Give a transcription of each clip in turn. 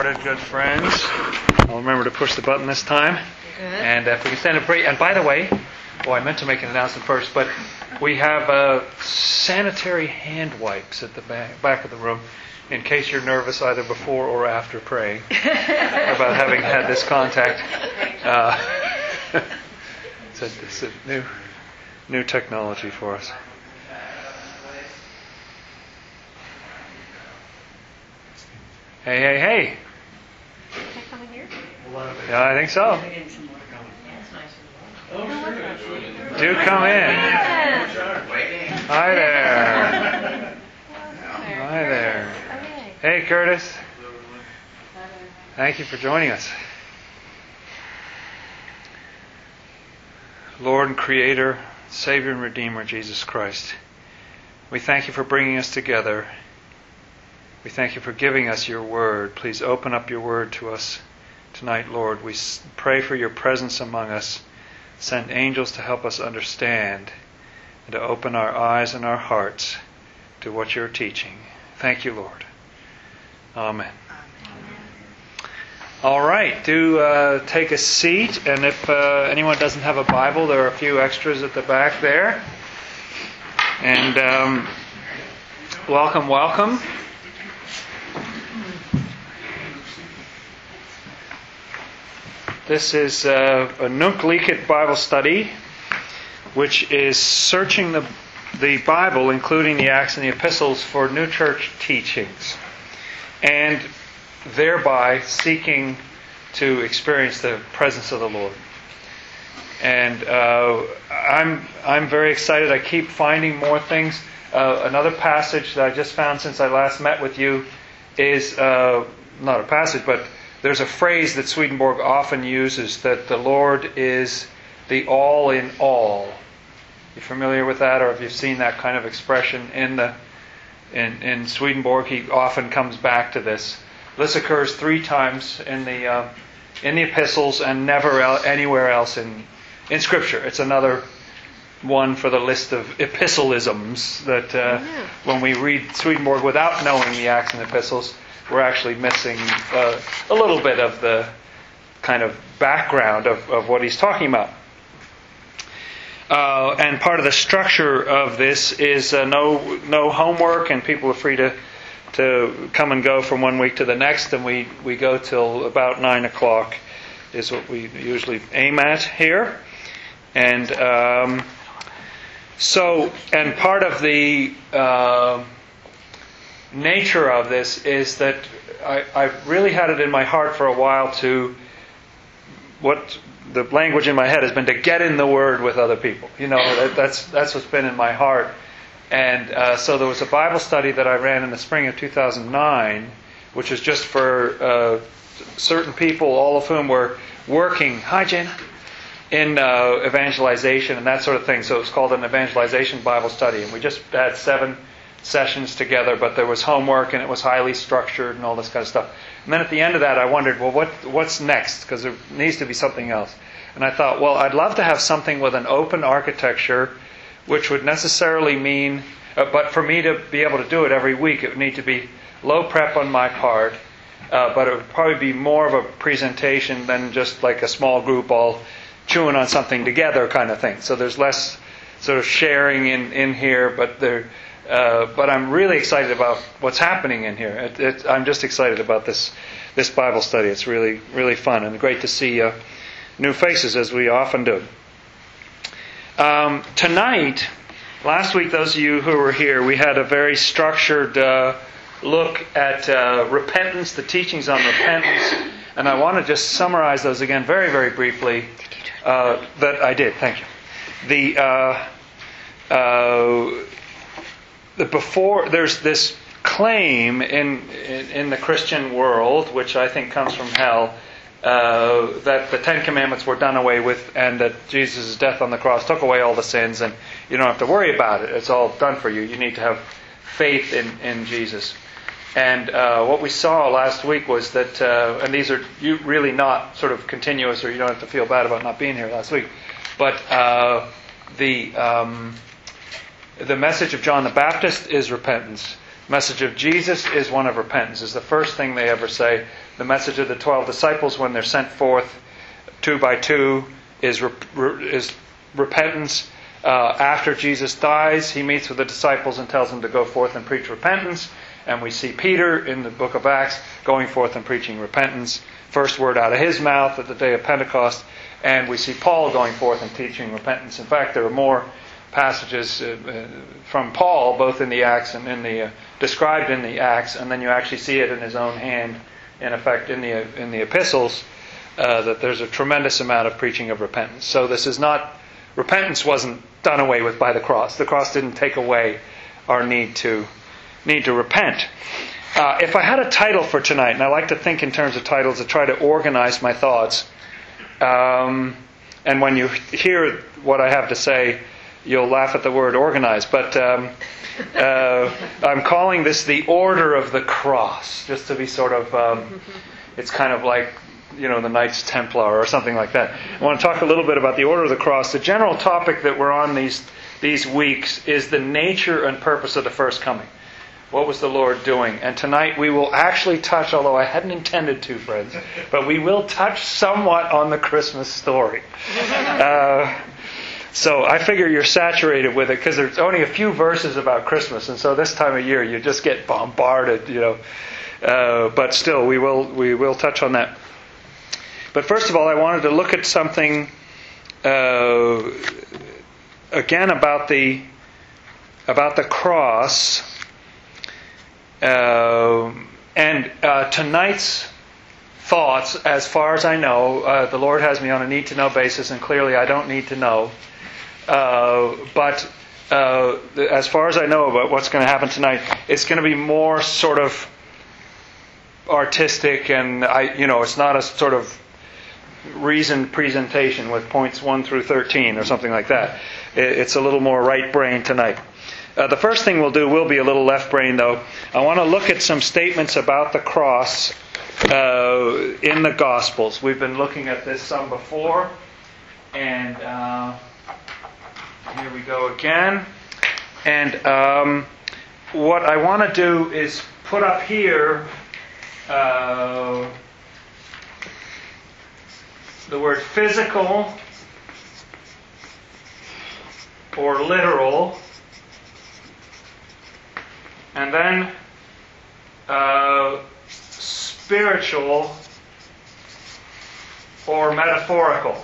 Good friends. I'll remember to push the button this time. Good. And if we can stand up break. And by the way, I meant to make an announcement first, but we have sanitary hand wipes at the back of the room in case you're nervous either before or after praying about having had this contact. It's a new technology for us. Hey. Can I come in here? Yeah, I think so. Do come in. Hi there. Hi there. Hey, Curtis. Thank you for joining us. Lord and Creator, Savior and Redeemer, Jesus Christ, we thank you for bringing us together. We thank you for giving us your word. Please open up your word to us tonight, Lord. We pray for your presence among us. Send angels to help us understand and to open our eyes and our hearts to what you're teaching. Thank you, Lord. Amen. All right, do take a seat. And if anyone doesn't have a Bible, there are a few extras at the back there. And welcome. This is a Nunc Licet Bible study, which is searching the Bible, including the Acts and the Epistles, for new church teachings, and thereby seeking to experience the presence of the Lord. And I'm very excited. I keep finding more things. Another passage that I just found since I last met with you is not a passage, but there's a phrase that Swedenborg often uses, that the Lord is the all in all. You familiar with that, or have you seen that kind of expression in Swedenborg? He often comes back to this. This occurs 3 times in the epistles and never anywhere else in Scripture. It's another one for the list of epistleisms that when we read Swedenborg without knowing the Acts and Epistles, we're actually missing a little bit of the kind of background of what he's talking about. And part of the structure of this is no homework, and people are free to come and go from one week to the next, and we go till about 9 o'clock is what we usually aim at here. And and part of the nature of this is that I've really had it in my heart for a while what the language in my head has been to get in the Word with other people. That's what's been in my heart. And so there was a Bible study that I ran in the spring of 2009, which was just for certain people, all of whom were working. Hi, Jana. In evangelization and that sort of thing. So it was called an evangelization Bible study, and we just had 7 sessions together, but there was homework and it was highly structured and all this kind of stuff. And then at the end of that I wondered, well, what's next? Because there needs to be something else. And I thought, well, I'd love to have something with an open architecture, which would necessarily mean, but for me to be able to do it every week, it would need to be low prep on my part, but it would probably be more of a presentation than just like a small group all chewing on something together kind of thing. So there's less sort of sharing in here, but I'm really excited about what's happening in here. I'm just excited about this Bible study. It's really, really fun and great to see new faces, as we often do. Tonight, last week, those of you who were here, we had a very structured look at repentance, the teachings on repentance, and I want to just summarize those again very, very briefly. That I did. Thank you. Before there's this claim in the Christian world, which I think comes from hell, that the 10 Commandments were done away with, and that Jesus' death on the cross took away all the sins, and you don't have to worry about it. It's all done for you. You need to have faith in Jesus. And what we saw last week was that, and these are really not sort of continuous, or you don't have to feel bad about not being here last week, but the message of John the Baptist is repentance. message of Jesus is one of repentance. Is the first thing they ever say. The message of the 12 disciples when they're sent forth 2 by 2 is repentance. After Jesus dies, he meets with the disciples and tells them to go forth and preach repentance. And we see Peter in the book of Acts going forth and preaching repentance. First word out of his mouth at the day of Pentecost. And we see Paul going forth and teaching repentance. In fact, there are more passages from Paul, both in the Acts and in the described in the Acts, and then you actually see it in his own hand, in effect, in the epistles, that there's a tremendous amount of preaching of repentance. So this is not, repentance wasn't done away with by the cross. The cross didn't take away our need to repent. If I had a title for tonight, and I like to think in terms of titles to try to organize my thoughts, and when you hear what I have to say, you'll laugh at the word organized, but I'm calling this the Order of the Cross, just to be sort of, it's kind of like, the Knights Templar or something like that. I want to talk a little bit about the Order of the Cross. The general topic that we're on these weeks is the nature and purpose of the first coming. What was the Lord doing? And tonight we will actually touch, although I hadn't intended to, friends, but we will touch somewhat on the Christmas story. So I figure you're saturated with it because there's only a few verses about Christmas, and so this time of year you just get bombarded, But still, we will touch on that. But first of all, I wanted to look at something again about the cross, and tonight's thoughts, as far as I know, the Lord has me on a need-to-know basis, and clearly I don't need to know. But as far as I know about what's going to happen tonight, it's going to be more sort of artistic, and it's not a sort of reasoned presentation with points 1 through 13 or something like that. It's a little more right brain tonight. The first thing we'll do will be a little left brain, though. I want to look at some statements about the cross in the Gospels. We've been looking at this some before, and here we go again. And what I want to do is put up here the word physical or literal, and then spiritual or metaphorical.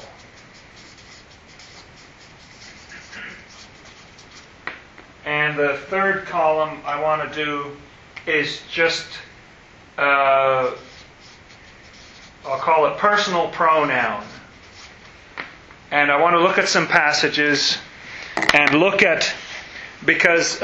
And the third column I want to do is just, I'll call it personal pronoun. And I want to look at some passages and look at, because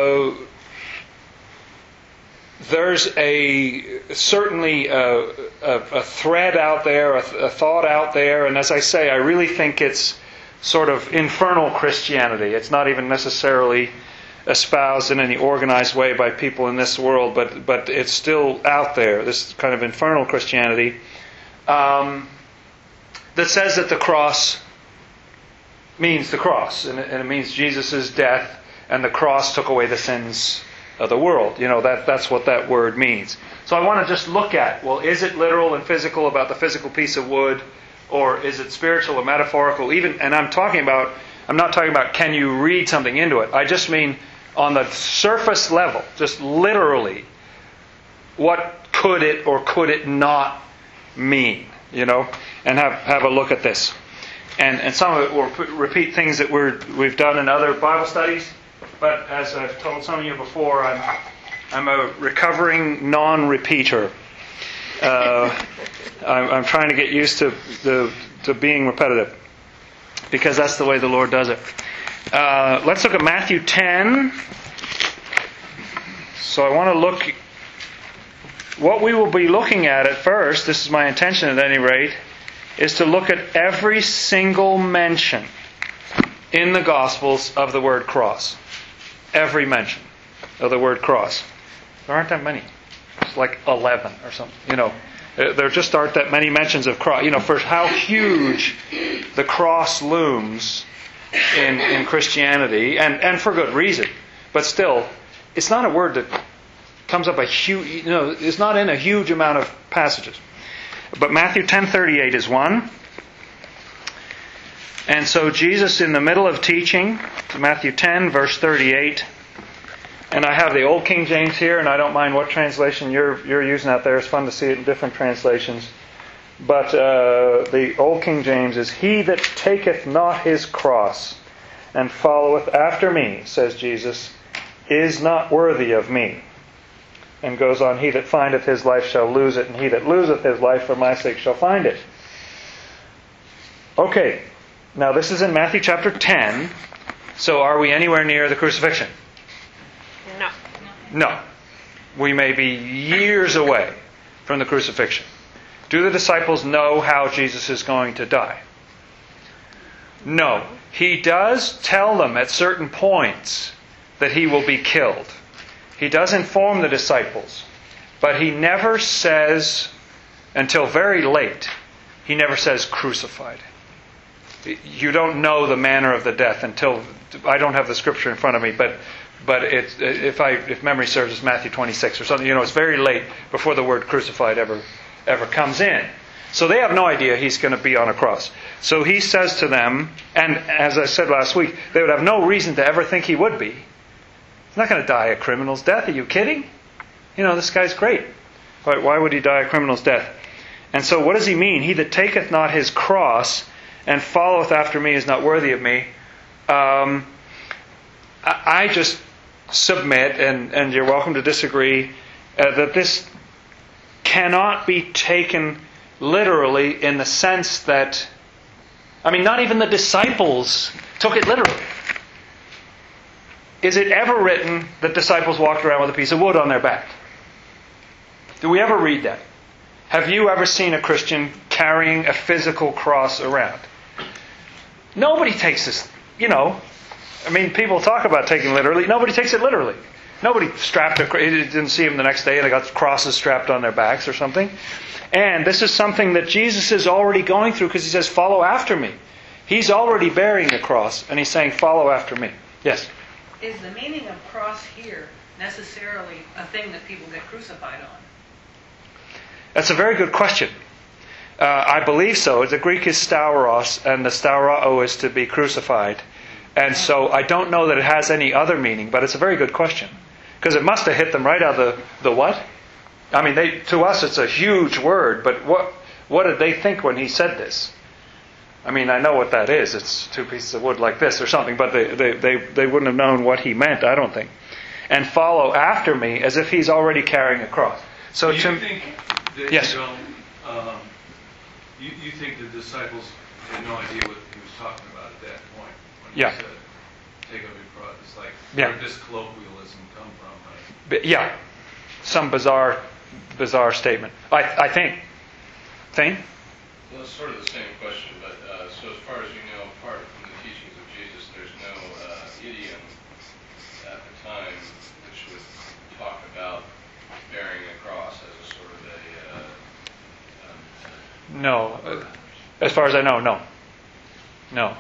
there's certainly a thread out there, a thought out there, and as I say, I really think it's sort of infernal Christianity. It's not even necessarily espoused in any organized way by people in this world, but it's still out there, this kind of infernal Christianity, that says that the cross means the cross, and it means Jesus' death, and the cross took away the sins of the world. That's what that word means. So I want to just look at, well, is it literal and physical about the physical piece of wood, or is it spiritual or metaphorical? And I'm not talking about can you read something into it. I just mean on the surface level, just literally, what could it or could it not mean? And have a look at this. And some of it will repeat things that we've done in other Bible studies. But as I've told some of you before, I'm a recovering non-repeater. I'm trying to get used to being repetitive, because that's the way the Lord does it. Let's look at Matthew 10. So I want to look. What we will be looking at first, this is my intention at any rate, is to look at every single mention in the Gospels of the word cross. Every mention of the word cross. There aren't that many. It's like 11 or something. There just aren't that many mentions of cross. For how huge the cross looms in Christianity, and for good reason. But still, it's not a word that comes up it's not in a huge amount of passages. But Matthew 10:38 is one. And so Jesus, in the middle of teaching, Matthew 10, verse 38, and I have the Old King James here, and I don't mind what translation you're using out there. It's fun to see it in different translations. But the Old King James is, "He that taketh not his cross and followeth after me," says Jesus, "is not worthy of me." And goes on, "He that findeth his life shall lose it, and he that loseth his life for my sake shall find it." Okay, now this is in Matthew chapter 10. So are we anywhere near the crucifixion? No. No. We may be years away from the crucifixion. Do the disciples know how Jesus is going to die? No. He does tell them at certain points that he will be killed. He does inform the disciples, but he never says, until very late, he never says crucified. You don't know the manner of the death until, I don't have the scripture in front of me, but if memory serves, it's Matthew 26 or something. It's very late before the word crucified ever comes in. So they have no idea he's going to be on a cross. So he says to them, and as I said last week, they would have no reason to ever think he would be. He's not going to die a criminal's death. Are you kidding? This guy's great. Why would he die a criminal's death? And so what does he mean? "He that taketh not his cross and followeth after me is not worthy of me." I just submit, and you're welcome to disagree, that this cannot be taken literally in the sense that, not even the disciples took it literally. Is it ever written that disciples walked around with a piece of wood on their back? Do we ever read that? Have you ever seen a Christian carrying a physical cross around? Nobody takes this, people talk about taking it literally. Nobody takes it literally. Nobody didn't see them the next day and they got crosses strapped on their backs or something. And this is something that Jesus is already going through, because he says, "Follow after me." He's already bearing the cross, and he's saying, "Follow after me." Yes? Is the meaning of cross here necessarily a thing that people get crucified on? That's a very good question. I believe so. The Greek is stauros, and the staurao is to be crucified. And so I don't know that it has any other meaning, but it's a very good question. Because it must have hit them right out of the what? To us it's a huge word, but what did they think when he said this? I know what that is. It's two pieces of wood like this or something, but they wouldn't have known what he meant, I don't think. And follow after me, as if he's already carrying a cross. So do you think that yes. You think the disciples had no idea what he was talking about at that point when he Yeah. said, "Take up your cross"? It's like, Yeah. where did this colloquialism come from? But yeah, some bizarre statement. I think. Thing? Well, it's sort of the same question, but so as far as you know, apart from the teachings of Jesus, there's no idiom at the time which would talk about bearing a cross as a sort of No. As far as I know, no. No.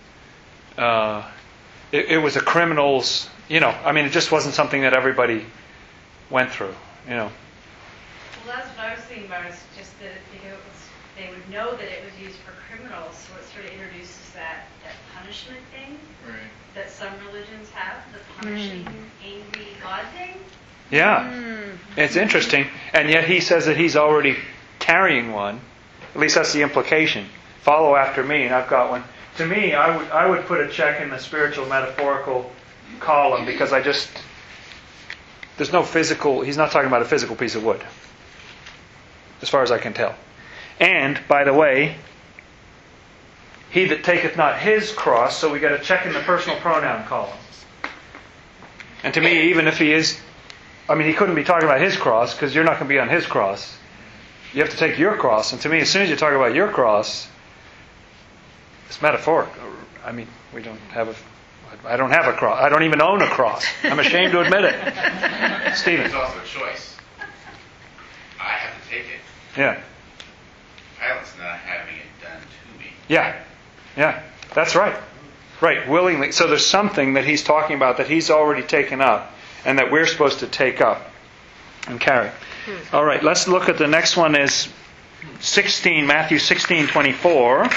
It was a criminal's, it just wasn't something that everybody went through, Well, that's what I was thinking about, is just that they would know that it was used for criminals, so it sort of introduces that punishment thing that some religions have, the punishing angry God thing. Yeah. It's interesting. And yet he says that he's already carrying one. At least that's the implication. Follow after me, and I've got one. To me, I would put a check in the spiritual metaphorical column, because there's no physical, he's not talking about a physical piece of wood, as far as I can tell. And, by the way, he that taketh not his cross, so we got a check in the personal pronoun column. And to me, even if he is, he couldn't be talking about his cross, because you're not going to be on his cross. You have to take your cross. And to me, as soon as you talk about your cross, it's metaphoric. We don't have I don't have a cross. I don't even own a cross. I'm ashamed to admit it. Stephen. It's also a choice. I have to take it. Yeah. Pilate's not having it done to me. Yeah. That's right. Right, willingly. So there's something that he's talking about that he's already taken up, and that we're supposed to take up. and carry. All right, let's look at the next one is 16, Matthew 16:24.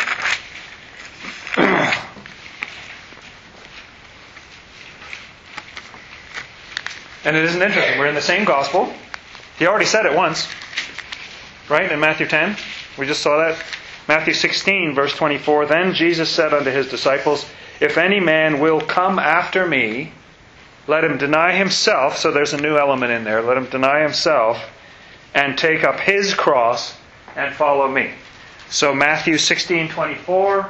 And it isn't interesting. We're in the same gospel. He already said it once, right, in Matthew 10. We just saw that. Matthew 16, verse 24. Then Jesus said unto his disciples, If any man will come after me, let him deny himself. So there's a new element in there. Let him deny himself and take up his cross and follow me. So Matthew 16:24.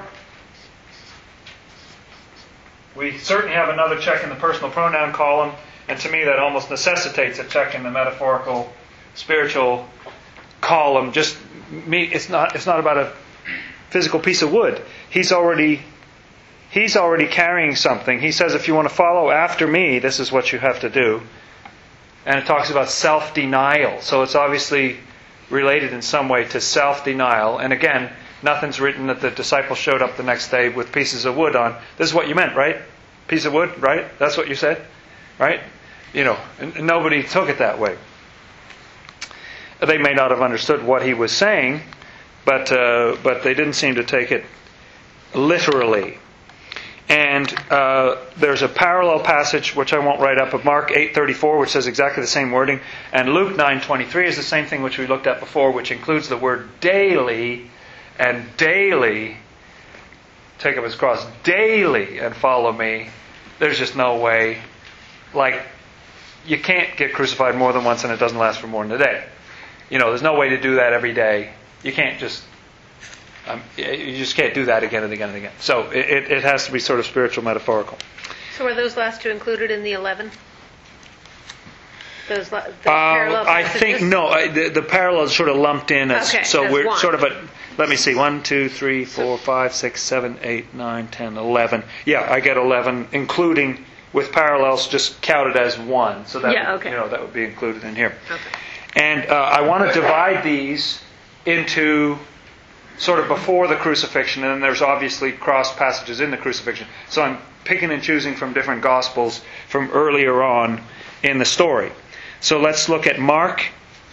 We certainly have another check in the personal pronoun column, and to me that almost necessitates a check in the metaphorical, spiritual column. Just me. It's not about a physical piece of wood. He's already carrying something. He says, if you want to follow after me, this is what you have to do. And it talks about self-denial. So it's obviously related in some way to self-denial. And again, nothing's written that the disciples showed up the next day with pieces of wood on. This is what you meant, right? Piece of wood, right? That's what you said, right? And nobody took it that way. They may not have understood what he was saying, but they didn't seem to take it literally. And there's a parallel passage, which I won't write up, of Mark 8:34, which says exactly the same wording. And Luke 9:23 is the same thing which we looked at before, which includes the word daily, and daily, take up his cross, daily, and follow me. There's just no way. Like, you can't get crucified more than once and it doesn't last for more than a day. There's no way to do that every day. You can't just... you just can't do that again and again and again. So it has to be sort of spiritual, metaphorical. So are those last two included in the 11? Those parallel I passages? think no. The parallels sort of lumped in as Okay, so as we're one. sort of let me see, 1, 2, 3, 4, 5, 6, 7, 8, 9, 10, 11. Yeah, I get 11, including with parallels just counted as one. So that that would be included in here. Okay. And I want to divide these into sort of before the crucifixion, and then there's obviously cross passages in the crucifixion. So I'm picking and choosing from different Gospels from earlier on in the story. So let's look at Mark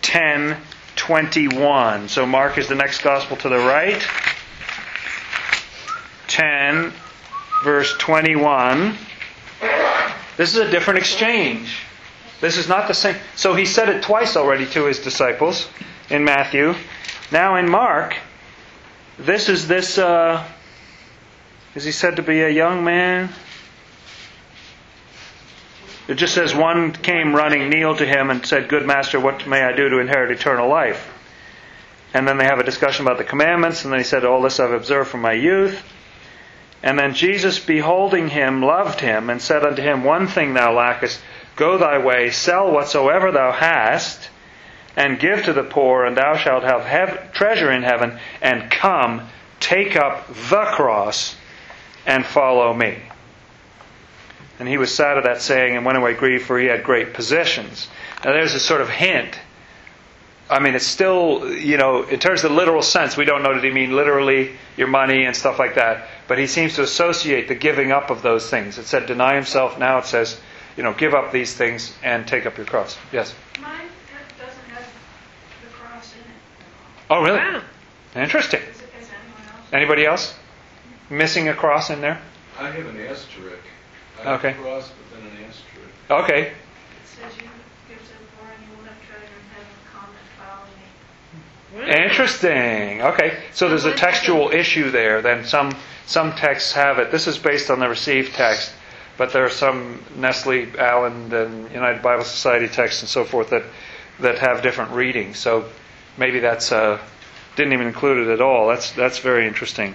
10:21. So Mark is the next Gospel to the right. 10, verse 21. This is a different exchange. This is not the same. So he said it twice already to his disciples in Matthew. Now in Mark, is he said to be a young man? It just says one came running, kneeled to him and said, Good Master, what may I do to inherit eternal life? And then they have a discussion about the commandments, and then he said, All this I've observed from my youth. And then Jesus, beholding him, loved him, and said unto him, One thing thou lackest, go thy way, sell whatsoever thou hast, and give to the poor, and thou shalt have treasure in heaven, and come, take up the cross, and follow me. And he was sad at that saying, and went away grieved, for he had great possessions. Now there's a sort of hint. I mean, it's still, in terms of the literal sense, we don't know, did he mean literally your money and stuff like that. But he seems to associate the giving up of those things. It said deny himself. Now it says, give up these things and take up your cross. Yes? Mine doesn't have the cross in it. Oh, really? Wow. Interesting. Is anyone else? Anybody else? Missing a cross in there? I have an asterisk. I have Okay. a cross, but then an asterisk. Okay. It says you give to the poor and you will have treasure in heaven, come and follow me. Interesting. Okay. So there's a textual issue there. Then some texts have it. This is based on the received text, but there are some Nestle, Allen, and United Bible Society texts and so forth that have different readings. So maybe that's didn't even include it at all. That's very interesting.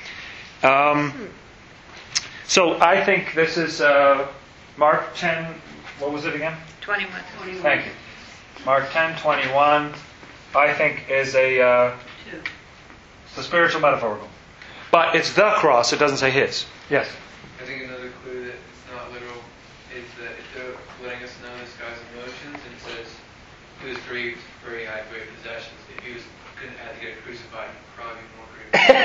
So I think this is Mark 10. What was it again? 21. Thank you. Mark 10:21. I think is it's a spiritual metaphorical, but it's the cross. It doesn't say his. Yes. I think another clue that it's not literal is that if they're letting us know this guy's emotions, and it says he was grieved for he had great possessions. If he was going to have to get crucified, he'd probably be more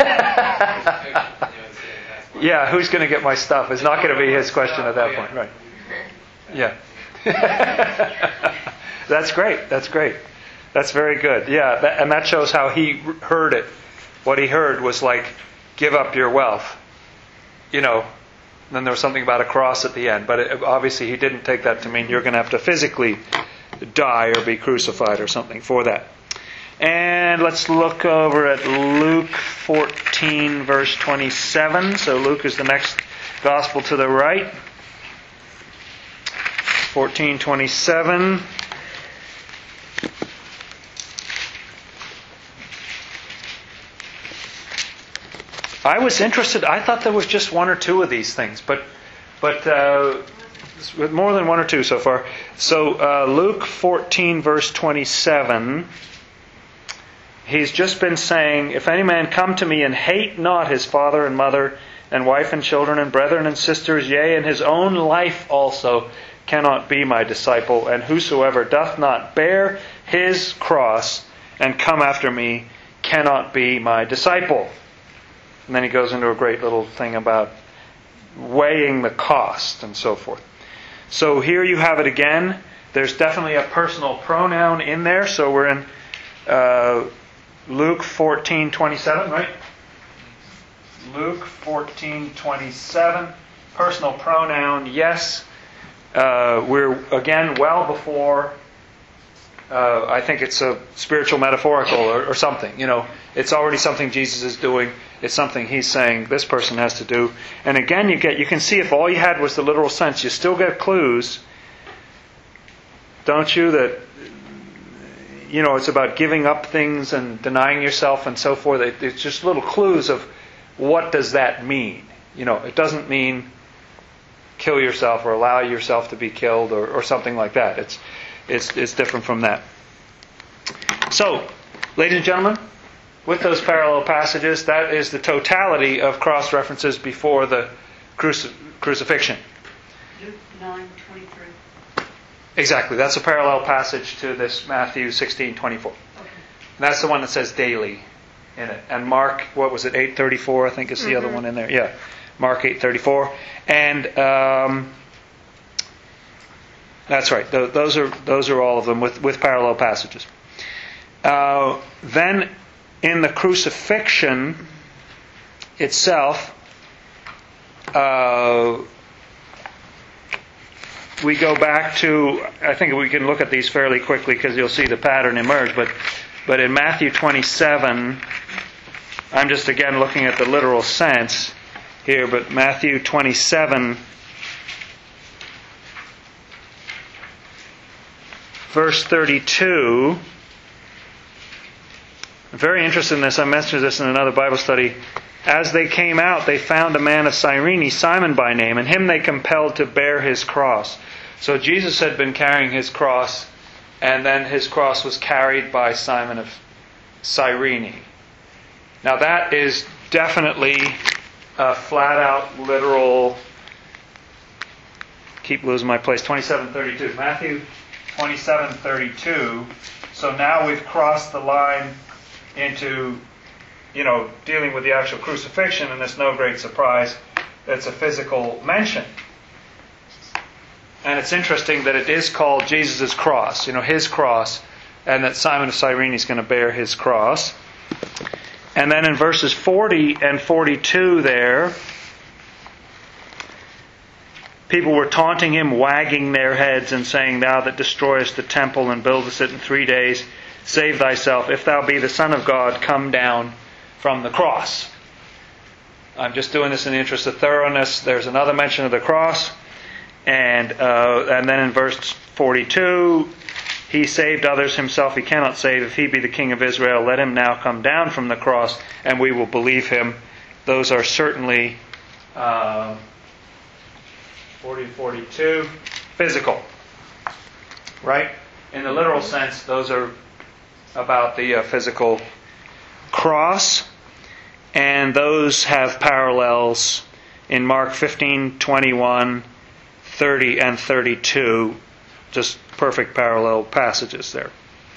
grieved. Yeah, who's going to get my stuff is not going to be his question at that point, right? Yeah. That's great. That's great. That's very good. Yeah, and that shows how he heard it. What he heard was like, give up your wealth. You know, then there was something about a cross at the end. But obviously he didn't take that to mean you're going to have to physically die or be crucified or something for that. And let's look over at Luke 14, verse 27. So Luke is the next gospel to the right. 14:27. I was interested. I thought there was just one or two of these things, but more than one or two so far. So Luke 14, verse 27. He's just been saying, if any man come to me and hate not his father and mother and wife and children and brethren and sisters, yea, and his own life also, cannot be my disciple. And whosoever doth not bear his cross and come after me cannot be my disciple. And then he goes into a great little thing about weighing the cost and so forth. So here you have it again. There's definitely a personal pronoun in there. So we're in Luke 14:27, right? Luke 14:27. Personal pronoun, yes. We're again well before. I think it's a spiritual metaphorical or something. You know, it's already something Jesus is doing. It's something he's saying this person has to do. And again, you can see if all you had was the literal sense, you still get clues, don't you? That it's about giving up things and denying yourself and so forth. It's just little clues of what does that mean. It doesn't mean kill yourself or allow yourself to be killed or something like that. It's different from that. So, ladies and gentlemen, with those parallel passages, that is the totality of cross references before the crucifixion. Luke 9:23. Exactly. That's a parallel passage to this Matthew 16:24. Okay. And that's the one that says daily in it. And Mark, 8:34, I think is the other one in there. Yeah. Mark 8:34. And that's right. Those are all of them with parallel passages. Then in the crucifixion itself, we go back to, I think we can look at these fairly quickly because you'll see the pattern emerge, but in Matthew 27, I'm just again looking at the literal sense here, but Matthew 27, verse 32, I'm very interested in this. I mentioned this in another Bible study. As they came out, they found a man of Cyrene, Simon by name, and him they compelled to bear his cross. So Jesus had been carrying his cross, and then his cross was carried by Simon of Cyrene. Now that is definitely a flat-out, literal, keep losing my place, 27:32. Matthew 27:32. So now we've crossed the line into, dealing with the actual crucifixion, and it's no great surprise that it's a physical mention. And it's interesting that it is called Jesus' cross, his cross, and that Simon of Cyrene is going to bear his cross. And then in verses 40 and 42 there, people were taunting him, wagging their heads and saying, "Thou that destroyest the temple and buildest it in 3 days, save thyself. If thou be the Son of God, come down from the cross." I'm just doing this in the interest of thoroughness. There's another mention of the cross. And then in verse 42, he saved others, himself he cannot save. If he be the King of Israel, let him now come down from the cross, and we will believe him. Those are certainly 40 and 42 physical. Right? In the literal sense, those are about the physical cross, and those have parallels in Mark 15:21, 30 and 32, just perfect parallel passages there.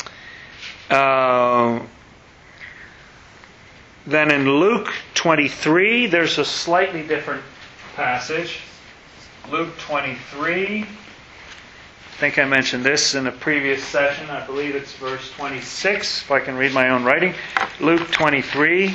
Then in Luke 23, there's a slightly different passage. Luke 23. think I mentioned this in a previous session. I believe it's verse 26, if I can read my own writing. Luke 23.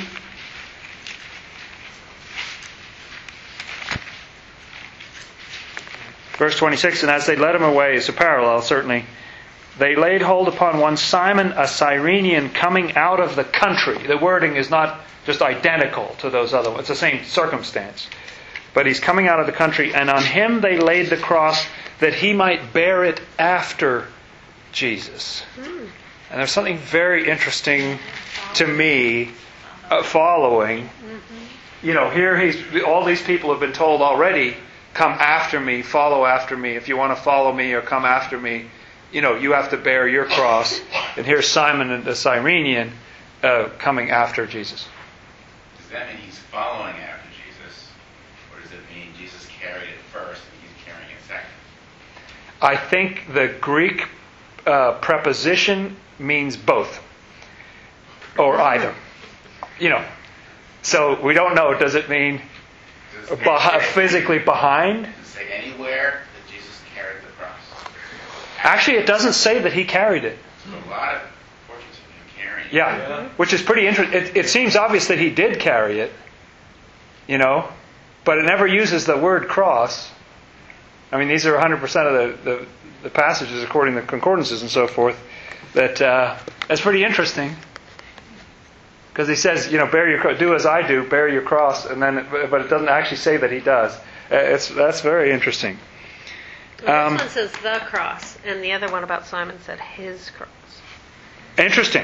Verse 26, and as they led him away, it's a parallel certainly, they laid hold upon one Simon, a Cyrenian, coming out of the country. The wording is not just identical to those other ones. It's the same circumstance. But he's coming out of the country, and on him they laid the cross that he might bear it after Jesus. And there's something very interesting to me following. You know, here all these people have been told already, come after me, follow after me. If you want to follow me or come after me, you know, you have to bear your cross. And here's Simon the Cyrenian coming after Jesus. Does that mean he's following after Jesus? Or does it mean Jesus carried it first and he's carrying it second? I think the Greek preposition means both. Or either. You know. So we don't know. Does it mean physically behind? Does it say anywhere that Jesus carried the cross? Actually, it doesn't say that he carried it. There's a lot of portraits of him carrying it. Yeah, which is pretty interesting. It seems obvious that he did carry it, you know, but it never uses the word cross. I mean, these are 100% of the passages according to concordances and so forth. That's pretty interesting. Because he says, you know, do as I do, bear your cross, but it doesn't actually say that he does. That's very interesting. Well, this one says the cross, and the other one about Simon said his cross. Interesting.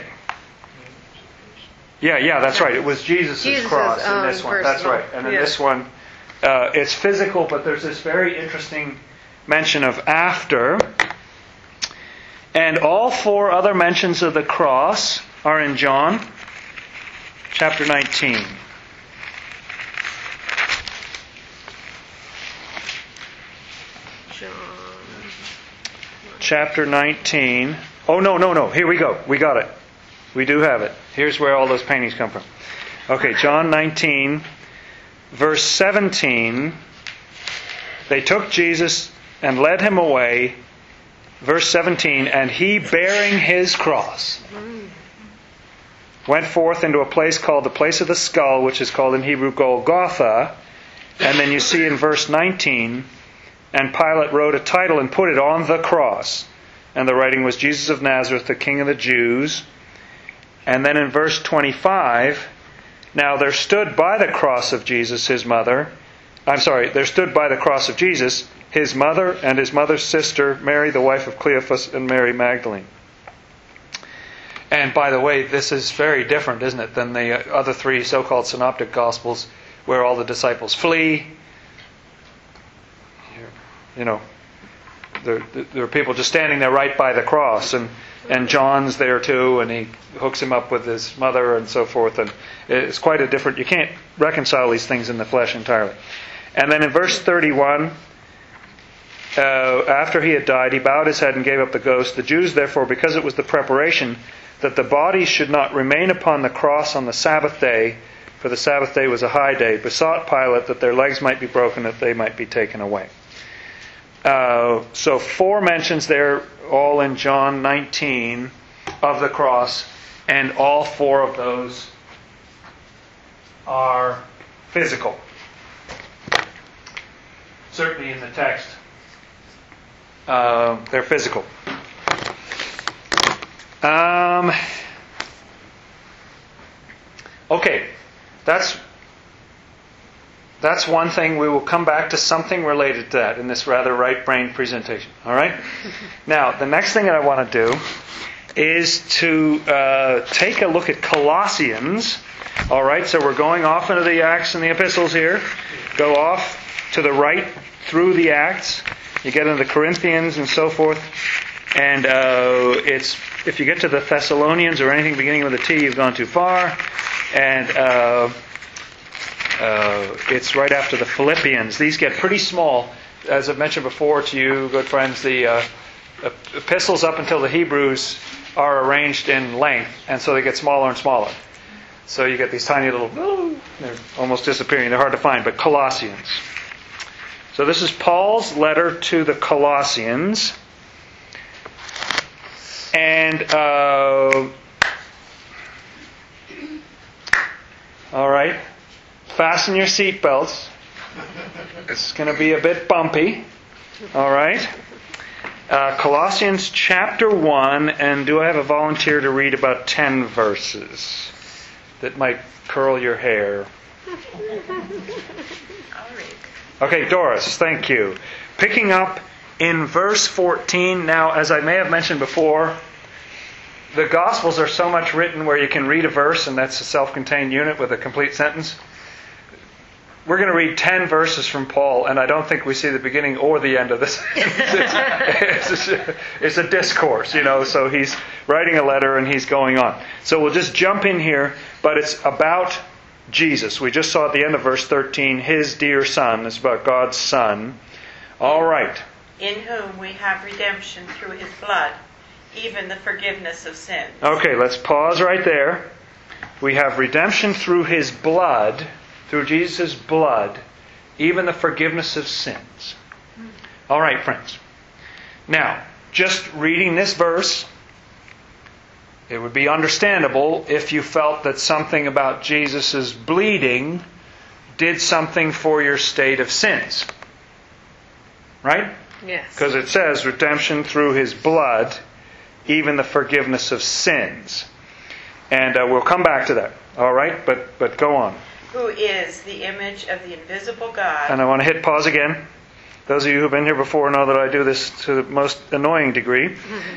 Yeah, that's right. It was Jesus' cross in this one. That's right. And in this one, it's physical, but there's this very interesting mention of after. And all four other mentions of the cross are in John chapter 19. Chapter 19. Oh, no. Here we go. We got it. We do have it. Here's where all those paintings come from. Okay, John 19, verse 17. They took Jesus and led him away. Verse 17, and he bearing his cross went forth into a place called the place of the skull, which is called in Hebrew Golgotha. And then you see in verse 19, and Pilate wrote a title and put it on the cross. And the writing was Jesus of Nazareth, the King of the Jews. And then in verse 25, now there stood by the cross of Jesus his mother. There stood by the cross of Jesus his mother and his mother's sister, Mary, the wife of Cleophas, and Mary Magdalene. And by the way, this is very different, isn't it, than the other three so-called synoptic gospels where all the disciples flee. You know, there are people just standing there right by the cross, and John's there too, and he hooks him up with his mother and so forth. And it's quite a different, you can't reconcile these things in the flesh entirely. And then in verse 31, after he had died, he bowed his head and gave up the ghost. The Jews, therefore, because it was the preparation that the body should not remain upon the cross on the Sabbath day, for the Sabbath day was a high day, besought Pilate that their legs might be broken, that they might be taken away. So 4 mentions there, all in John 19, of the cross, and all 4 of those are physical. Certainly in the text, they're physical. Okay, that's one thing. We will come back to something related to that in this rather right-brained presentation. All right? Now, the next thing that I want to do is to take a look at Colossians. All right, so we're going off into the Acts and the epistles here. Go off to the right through the Acts. You get into the Corinthians and so forth. And it's if you get to the Thessalonians or anything beginning with a T, you've gone too far. And it's right after the Philippians. These get pretty small. As I've mentioned before to you, good friends, the epistles up until the Hebrews are arranged in length, and so they get smaller and smaller. So you get these tiny little, they're almost disappearing. They're hard to find, but Colossians. So this is Paul's letter to the Colossians. And, all right, fasten your seatbelts. It's going to be a bit bumpy. All right. Colossians chapter 1, and do I have a volunteer to read about 10 verses that might curl your hair? I'll read. Okay, Doris, thank you. Picking up in verse 14. Now, as I may have mentioned before, the Gospels are so much written where you can read a verse and that's a self-contained unit with a complete sentence. We're going to read 10 verses from Paul, and I don't think we see the beginning or the end of this. It's a discourse, so he's writing a letter and he's going on. So we'll just jump in here, but it's about Jesus. We just saw at the end of verse 13, His dear Son. It's about God's Son. All right. In whom we have redemption through His blood, even the forgiveness of sins. Okay, let's pause right there. We have redemption through His blood, through Jesus' blood, even the forgiveness of sins. All right, friends. Now, just reading this verse, it would be understandable if you felt that something about Jesus' bleeding did something for your state of sins. Right? Yes. Because it says redemption through His blood, even the forgiveness of sins. And we'll come back to that. All right? But go on. Who is the image of the invisible God. And I want to hit pause again. Those of you who've been here before know that I do this to the most annoying degree.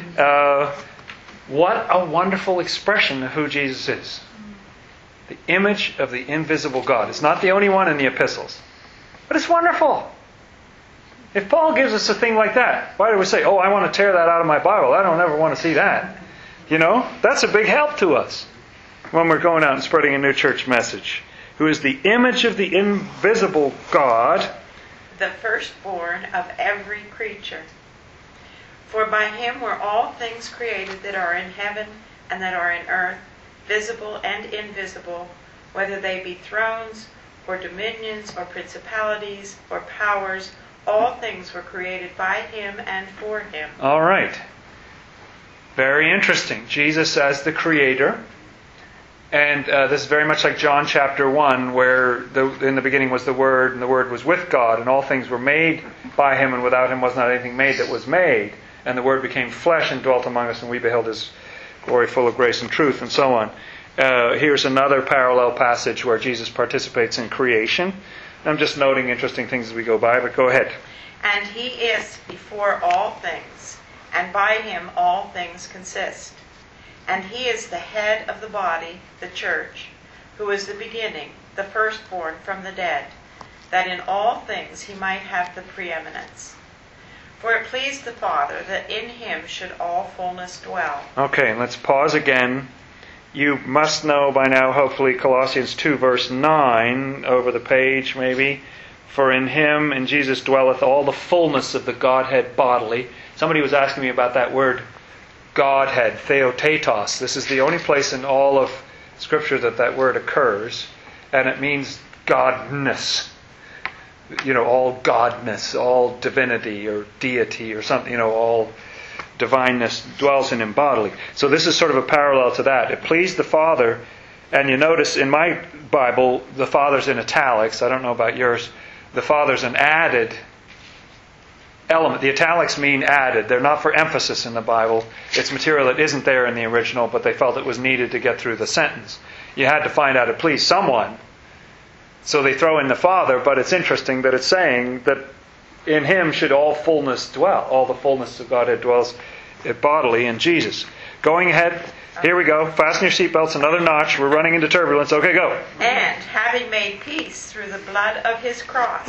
What a wonderful expression of who Jesus is. The image of the invisible God. It's not the only one in the epistles. But it's wonderful. If Paul gives us a thing like that, why do we say, oh, I want to tear that out of my Bible. I don't ever want to see that. That's a big help to us when we're going out and spreading a new church message. Who is the image of the invisible God. The firstborn of every creature. For by Him were all things created that are in heaven and that are in earth, visible and invisible, whether they be thrones or dominions or principalities or powers. All things were created by Him and for Him. All right. Very interesting. Jesus as the Creator. And this is very much like John chapter 1, where in the beginning was the Word, and the Word was with God, and all things were made by Him, and without Him was not anything made that was made. And the Word became flesh and dwelt among us, and we beheld His glory full of grace and truth, and so on. Here's another parallel passage where Jesus participates in creation. I'm just noting interesting things as we go by, but go ahead. And He is before all things, and by Him all things consist. And He is the head of the body, the church, who is the beginning, the firstborn from the dead, that in all things He might have the preeminence. For it pleased the Father that in Him should all fullness dwell. Okay, let's pause again. You must know by now, hopefully, Colossians 2, verse 9, over the page maybe. For in Him, in Jesus, dwelleth all the fullness of the Godhead bodily. Somebody was asking me about that word, Godhead, theotetos. This is the only place in all of Scripture that word occurs. And it means godness. All godness, all divinity or deity or something, all divineness dwells in Him bodily. So this is sort of a parallel to that. It pleased the Father, and you notice in my Bible, the Father's in italics. I don't know about yours. The Father's an added element. The italics mean added. They're not for emphasis in the Bible. It's material that isn't there in the original, but they felt it was needed to get through the sentence. You had to find out it pleased someone. So they throw in the Father, but it's interesting that it's saying that in Him should all fullness dwell. All the fullness of Godhead dwells bodily in Jesus. Going ahead, here we go. Fasten your seatbelts, another notch. We're running into turbulence. Okay, go. And having made peace through the blood of His cross,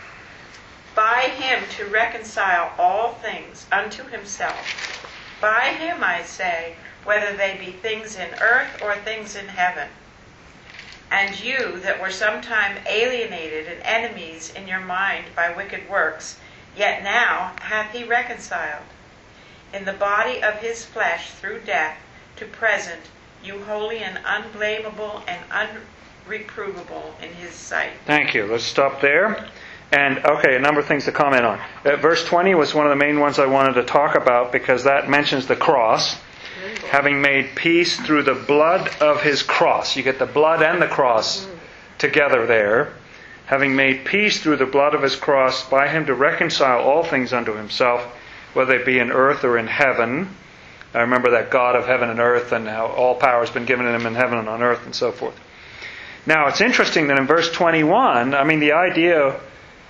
by Him to reconcile all things unto Himself. By Him, I say, whether they be things in earth or things in heaven. And you that were sometime alienated and enemies in your mind by wicked works, yet now hath He reconciled in the body of His flesh through death to present you holy and unblameable and unreprovable in His sight. Thank you. Let's stop there. And, okay, a number of things to comment on. Verse 20 was one of the main ones I wanted to talk about because that mentions the cross. having made peace through the blood of his cross. You get the blood and the cross together there. Having made peace through the blood of his cross, by him to reconcile all things unto himself, whether they be in earth or in heaven. I remember that God of heaven and earth, and how all power has been given to him in heaven and on earth, and so forth. Now, it's interesting that in verse 21, the idea,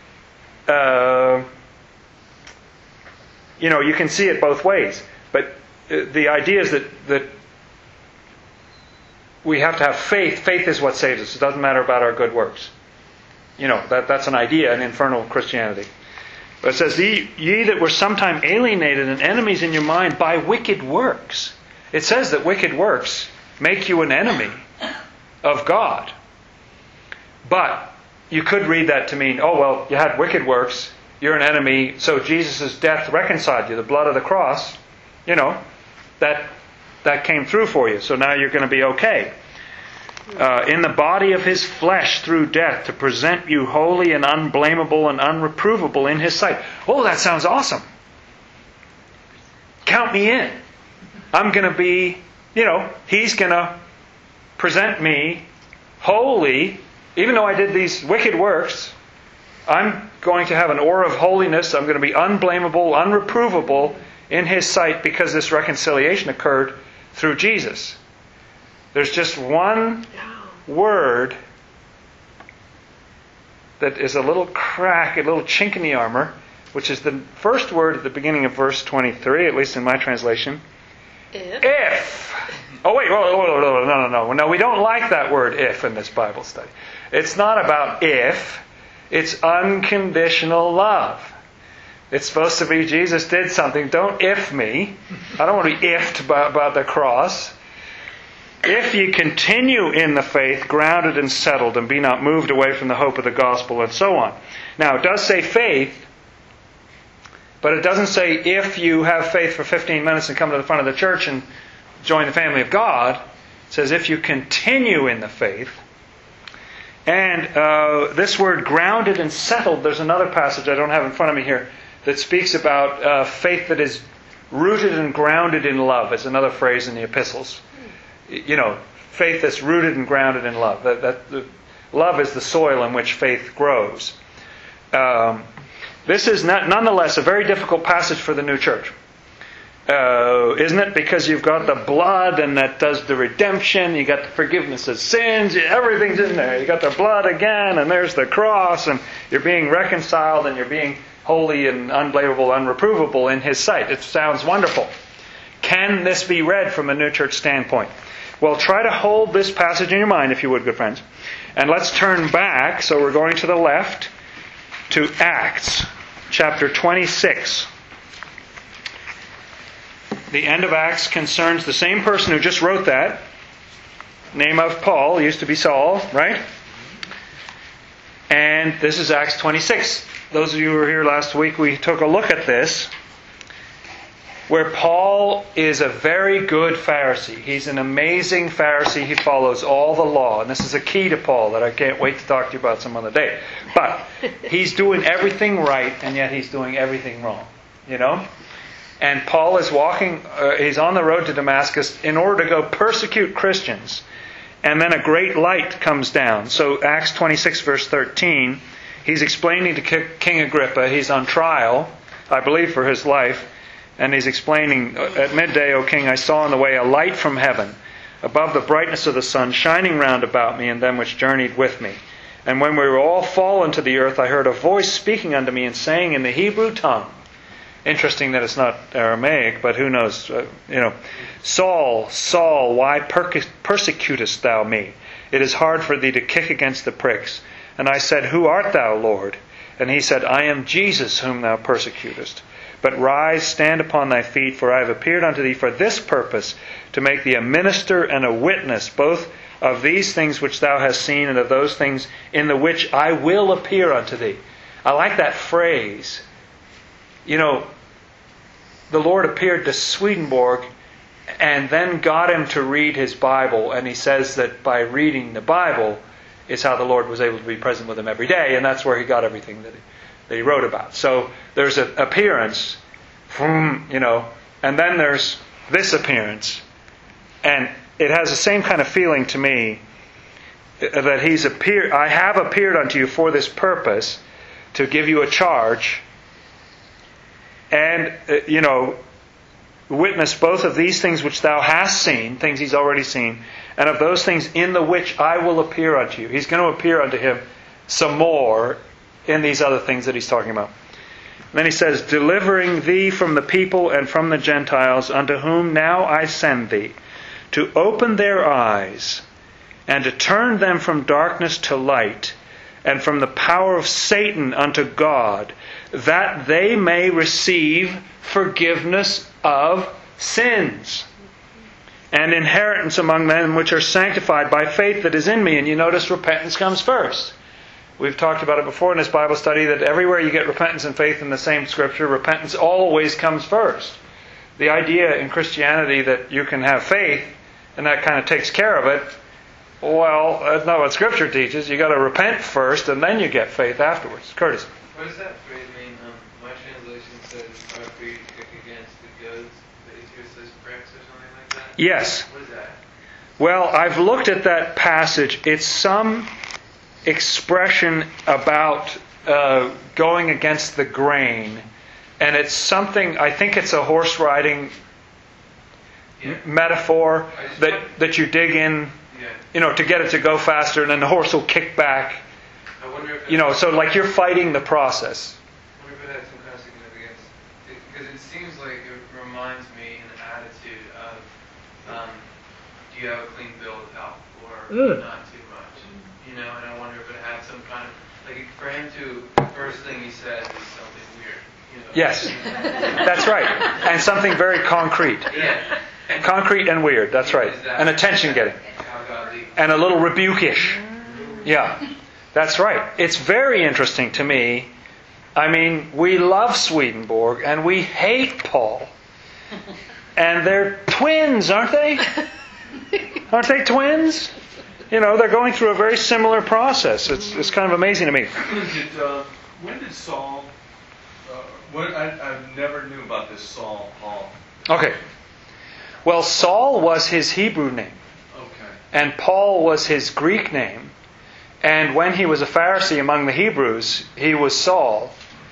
you can see it both ways. But the idea is that we have to have faith. Faith is what saves us. It doesn't matter about our good works. That's an idea in infernal Christianity. But it says, ye that were sometime alienated and enemies in your mind by wicked works. It says that wicked works make you an enemy of God. But you could read that to mean, you had wicked works, you're an enemy, so Jesus' death reconciled you. The blood of the cross, that came through for you. So now you're going to be okay. In the body of his flesh through death, to present you holy and unblameable and unreprovable in his sight. Oh, that sounds awesome. Count me in. I'm going to be, he's going to present me holy. Even though I did these wicked works, I'm going to have an aura of holiness. I'm going to be unblameable, unreprovable in his sight, because this reconciliation occurred through Jesus. There's just one word that is a little crack, a little chink in the armor, which is the first word at the beginning of verse 23, at least in my translation. If. Oh, wait, no, we don't like that word if in this Bible study. It's not about if. It's unconditional love. It's supposed to be Jesus did something. Don't if me. I don't want to be ifed about the cross. If ye continue in the faith, grounded and settled, and be not moved away from the hope of the gospel, and so on. Now, it does say faith, but it doesn't say if you have faith for 15 minutes and come to the front of the church and join the family of God. It says if you continue in the faith. And this word grounded and settled, there's another passage I don't have in front of me here that speaks about faith that is rooted and grounded in love. It's another phrase in the epistles. Faith that's rooted and grounded in love. Love is the soil in which faith grows. This is nonetheless a very difficult passage for the new church. Isn't it? Because you've got the blood, and that does the redemption. You got the forgiveness of sins. Everything's in there. You got the blood again, and there's the cross, and you're being reconciled, and you're being holy and unblameable, unreprovable in his sight. It sounds wonderful. Can this be read from a new church standpoint? Well, try to hold this passage in your mind, if you would, good friends. And let's turn back, so we're going to the left, to Acts chapter 26. The end of Acts concerns the same person who just wrote that. Name of Paul, used to be Saul, right? And this is Acts 26. Those of you who were here last week, we took a look at this, where Paul is a very good Pharisee. He's an amazing Pharisee. He follows all the law. And this is a key to Paul that I can't wait to talk to you about some other day. But he's doing everything right, and yet he's doing everything wrong. And Paul is he's on the road to Damascus in order to go persecute Christians. And then a great light comes down. So Acts 26 verse 13, he's explaining to King Agrippa, he's on trial, I believe for his life, and he's explaining, at midday, O king, I saw on the way a light from heaven, above the brightness of the sun, shining round about me and them which journeyed with me. And when we were all fallen to the earth, I heard a voice speaking unto me and saying in the Hebrew tongue, interesting that it's not Aramaic, but who knows, Saul, Saul, why persecutest thou me? It is hard for thee to kick against the pricks. And I said, Who art thou, Lord? And he said, I am Jesus whom thou persecutest. But rise, stand upon thy feet, for I have appeared unto thee for this purpose, to make thee a minister and a witness, both of these things which thou hast seen, and of those things in the which I will appear unto thee. I like that phrase. The Lord appeared to Swedenborg and then got him to read his Bible, and he says that by reading the Bible is how the Lord was able to be present with him every day, and that's where he got everything that he wrote about. So there's an appearance, and then there's this appearance, And it has the same kind of feeling to me that he's appeared. I have appeared unto you for this purpose, to give you a charge, and witness both of these things which thou hast seen, things he's already seen, and of those things in the which I will appear unto you. He's going to appear unto him some more in these other things that he's talking about. And then he says, delivering thee from the people and from the Gentiles, unto whom now I send thee, to open their eyes, and to turn them from darkness to light, and from the power of Satan unto God, that they may receive forgiveness of sins, and inheritance among them which are sanctified by faith that is in me. And you notice repentance comes first. We've talked about it before in this Bible study, that everywhere you get repentance and faith in the same Scripture, repentance always comes first. The idea in Christianity that you can have faith and that kind of takes care of it, well, that's not what Scripture teaches. You've got to repent first and then you get faith afterwards. Curtis. What does that phrase mean? My translation says, "Are free to kick against the goads," but it here says pricks or something like that? Yes. What is that? Well, I've looked at that passage. It's some expression about going against the grain. And it's something, I think it's a horse riding metaphor that you dig in, to get it to go faster, and then the horse will kick back. I wonder if so like you're fighting the process. I wonder if it has some kind of significance. Because it seems like it reminds me an attitude of, do you have a clean bill of health or not too much? And I wonder if it had some kind of, like for him to, the first thing he says is something weird. Yes, that's right. And something very concrete. Yeah. Concrete and weird, that's right. And attention getting. And a little rebuke-ish. Yeah, that's right. It's very interesting to me. I mean, we love Swedenborg and we hate Paul. And they're twins, aren't they? Aren't they twins? They're going through a very similar process. It's kind of amazing to me. When did Saul... I never knew about this Saul, Paul. Okay. Well, Saul was his Hebrew name. Okay. And Paul was his Greek name. And when he was a Pharisee among the Hebrews, he was Saul.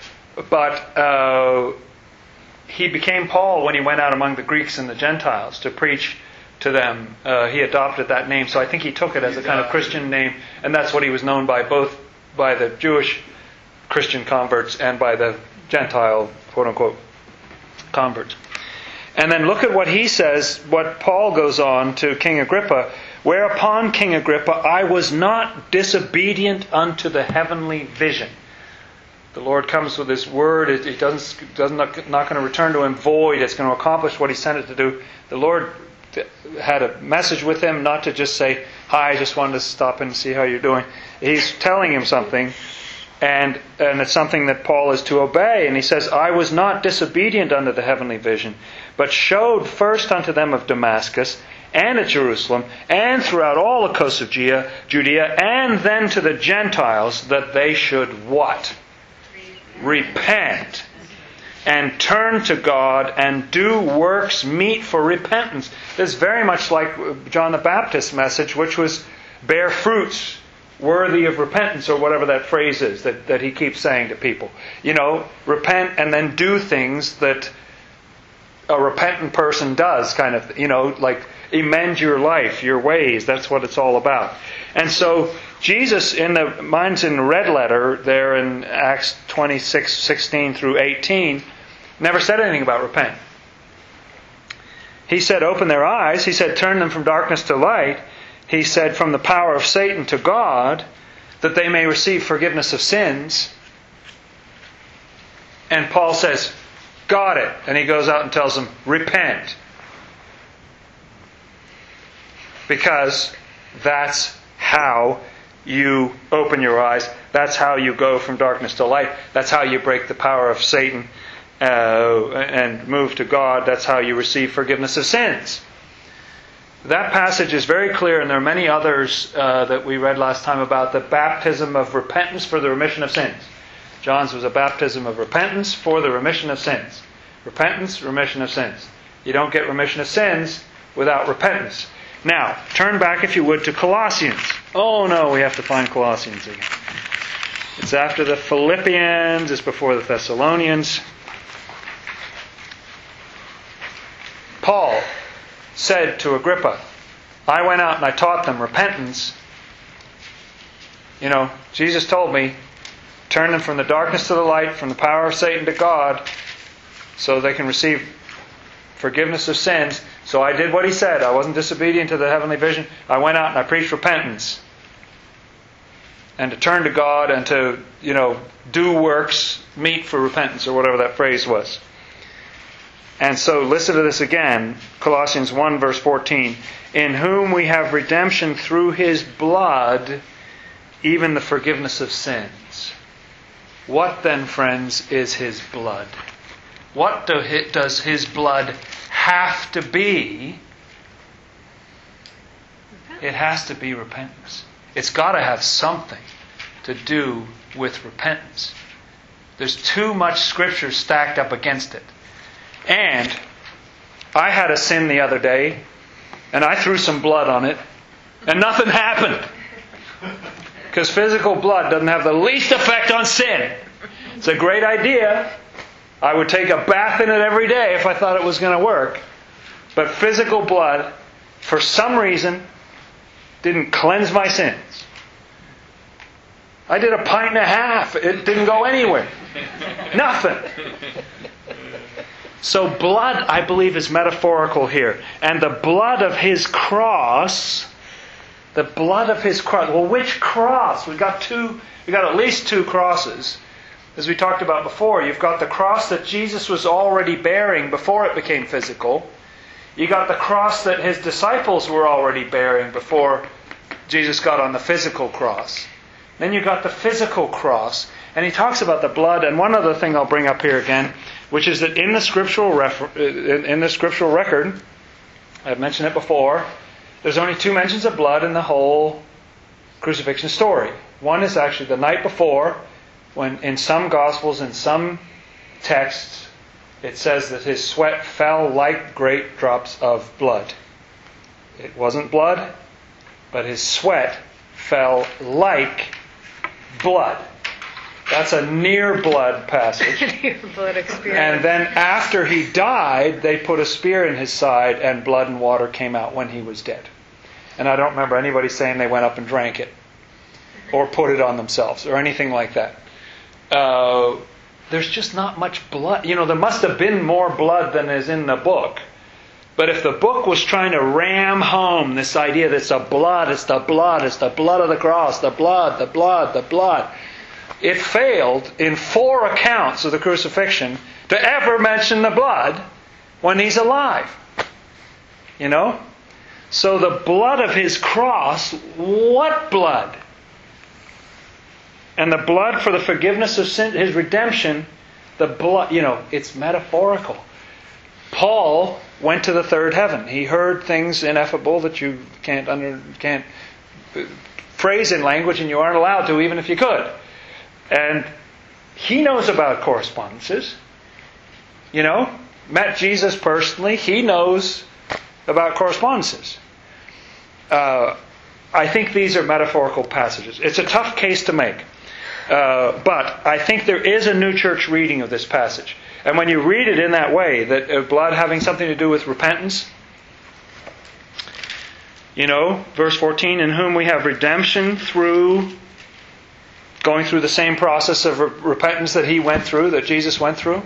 But he became Paul when he went out among the Greeks and the Gentiles to preach to them. He adopted that name. So I think he took it as a kind of Christian name. And that's what he was known by, both by the Jewish Christian converts and by the Gentile, quote-unquote, converts. And then look at what he says, what Paul goes on to King Agrippa. Whereupon, King Agrippa, I was not disobedient unto the heavenly vision. The Lord comes with His word. It not going to return to Him void. It's going to accomplish what He sent it to do. The Lord had a message with him, not to just say, "Hi, I just wanted to stop and see how you're doing." He's telling him something. And it's something that Paul is to obey. And he says, I was not disobedient unto the heavenly vision, but showed first unto them of Damascus, and at Jerusalem, and throughout all the coasts of Judea, and then to the Gentiles, that they should what? Repent. And turn to God, and do works meet for repentance. This is very much like John the Baptist's message, which was bear fruits worthy of repentance, or whatever that phrase is that he keeps saying to people. Repent and then do things that a repentant person does, kind of, like amend your life, your ways. That's what it's all about. And so Jesus, mine's in red letter there in Acts 26:16 through 18, never said anything about repent. He said, open their eyes. He said, turn them from darkness to light. He said, from the power of Satan to God, that they may receive forgiveness of sins. And Paul says, got it. And he goes out and tells them, repent. Because that's how you open your eyes. That's how you go from darkness to light. That's how you break the power of Satan and move to God. That's how you receive forgiveness of sins. That passage is very clear, and there are many others that we read last time about the baptism of repentance for the remission of sins. John's was a baptism of repentance for the remission of sins. Repentance, remission of sins. You don't get remission of sins without repentance. Now, turn back, if you would, to Colossians. Oh no, we have to find Colossians again. It's after the Philippians, it's before the Thessalonians. Paul said to Agrippa, I went out and I taught them repentance. Jesus told me, turn them from the darkness to the light, from the power of Satan to God, so they can receive forgiveness of sins. So I did what he said. I wasn't disobedient to the heavenly vision. I went out and I preached repentance. And to turn to God and to, do works meet for repentance, or whatever that phrase was. And so listen to this again. Colossians 1 verse 14. In whom we have redemption through His blood, even the forgiveness of sins. What then, friends, is His blood? What does His blood have to be? It has to be repentance. It's got to have something to do with repentance. There's too much Scripture stacked up against it. And I had a sin the other day, and I threw some blood on it, and nothing happened. Because physical blood doesn't have the least effect on sin. It's a great idea. I would take a bath in it every day if I thought it was going to work. But physical blood, for some reason, didn't cleanse my sins. I did 1.5 pints. It didn't go anywhere. Nothing. So blood, I believe, is metaphorical here. And the blood of His cross, well, which cross? We got at least 2 crosses. As we talked about before, you've got the cross that Jesus was already bearing before it became physical. You got the cross that His disciples were already bearing before Jesus got on the physical cross. Then you got the physical cross. And he talks about the blood. And one other thing I'll bring up here again, which is that in the scriptural record, I've mentioned it before, there's only 2 mentions of blood in the whole crucifixion story. One is actually the night before, when in some Gospels, in some texts, it says that His sweat fell like great drops of blood. It wasn't blood, but His sweat fell like blood. That's a near blood passage. Near blood experience. And then after He died, they put a spear in His side and blood and water came out when He was dead. And I don't remember anybody saying they went up and drank it or put it on themselves or anything like that. There's just not much blood. There must have been more blood than is in the book. But if the book was trying to ram home this idea that it's the blood of the cross, the blood, it failed in 4 accounts of the crucifixion to ever mention the blood when He's alive. So the blood of His cross, what blood? And the blood for the forgiveness of sin, His redemption, the blood, it's metaphorical. Paul went to the third heaven. He heard things ineffable that you can't phrase in language, and you aren't allowed to, even if you could. And he knows about correspondences. Met Jesus personally. He knows about correspondences. I think these are metaphorical passages. It's a tough case to make. But I think there is a New Church reading of this passage. And when you read it in that way, that blood having something to do with repentance, verse 14, in whom we have redemption through going through the same process of repentance that He went through, that Jesus went through.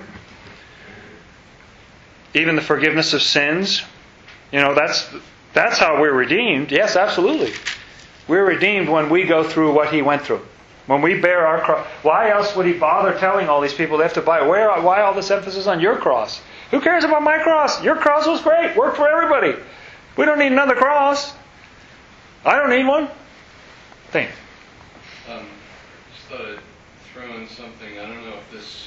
Even the forgiveness of sins. That's how we're redeemed. Yes, absolutely. We're redeemed when we go through what He went through. When we bear our cross. Why else would He bother telling all these people they have to buy? Why all this emphasis on your cross? Who cares about my cross? Your cross was great. Worked for everybody. We don't need another cross. I don't need one. Think. Just thought I'd throw in something. I don't know if this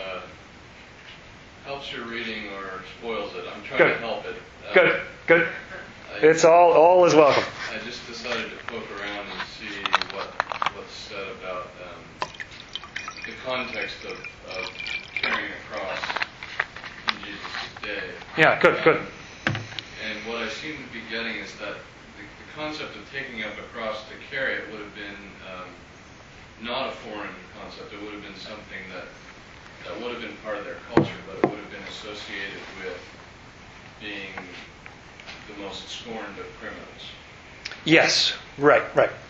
helps your reading or spoils it. I'm trying to help it. Good. It's all is welcome. I just decided to poke around and see what's said about the context of carrying a cross in Jesus' day. Yeah, good. And what I seem to be getting is that the concept of taking up a cross to carry it would have been not a foreign concept. It would have been something that would have been part of their culture, but it would have been associated with being the most scorned of criminals. Yes, right.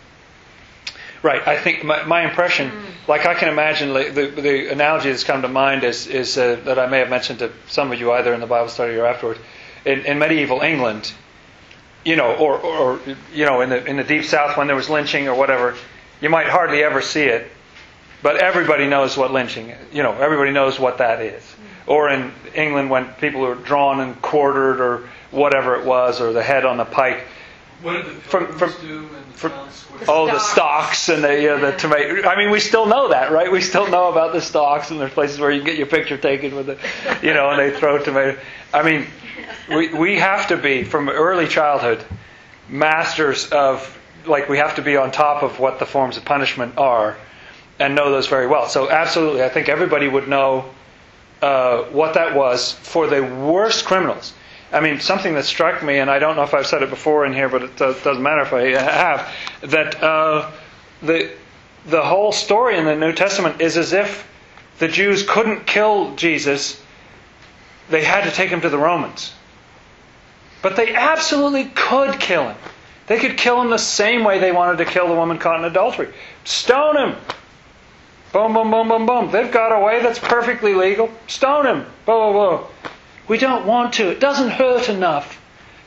I think my impression, like I can imagine, the analogy that's come to mind is that I may have mentioned to some of you either in the Bible study or afterwards. In medieval England, or in the deep South when there was lynching or whatever, you might hardly ever see it, but everybody knows what lynching is. Everybody knows what that is. Or in England when people were drawn and quartered or whatever it was, or the head on the pike. What did the Pilgrims do in the town square? The stocks and the tomato. I mean, we still know that, right? We still know about the stocks, and there's places where you can get your picture taken with it, and they throw tomato. I mean, we have to be, from early childhood, masters of, we have to be on top of what the forms of punishment are and know those very well. So absolutely, I think everybody would know what that was for the worst criminals. I mean, something that struck me, and I don't know if I've said it before in here, but it doesn't matter if I have, that the whole story in the New Testament is as if the Jews couldn't kill Jesus. They had to take him to the Romans. But they absolutely could kill him. They could kill him the same way they wanted to kill the woman caught in adultery. Stone him. Boom, boom, boom, boom, boom. They've got a way that's perfectly legal. Stone him. Boom, boom, boom. We don't want to. It doesn't hurt enough.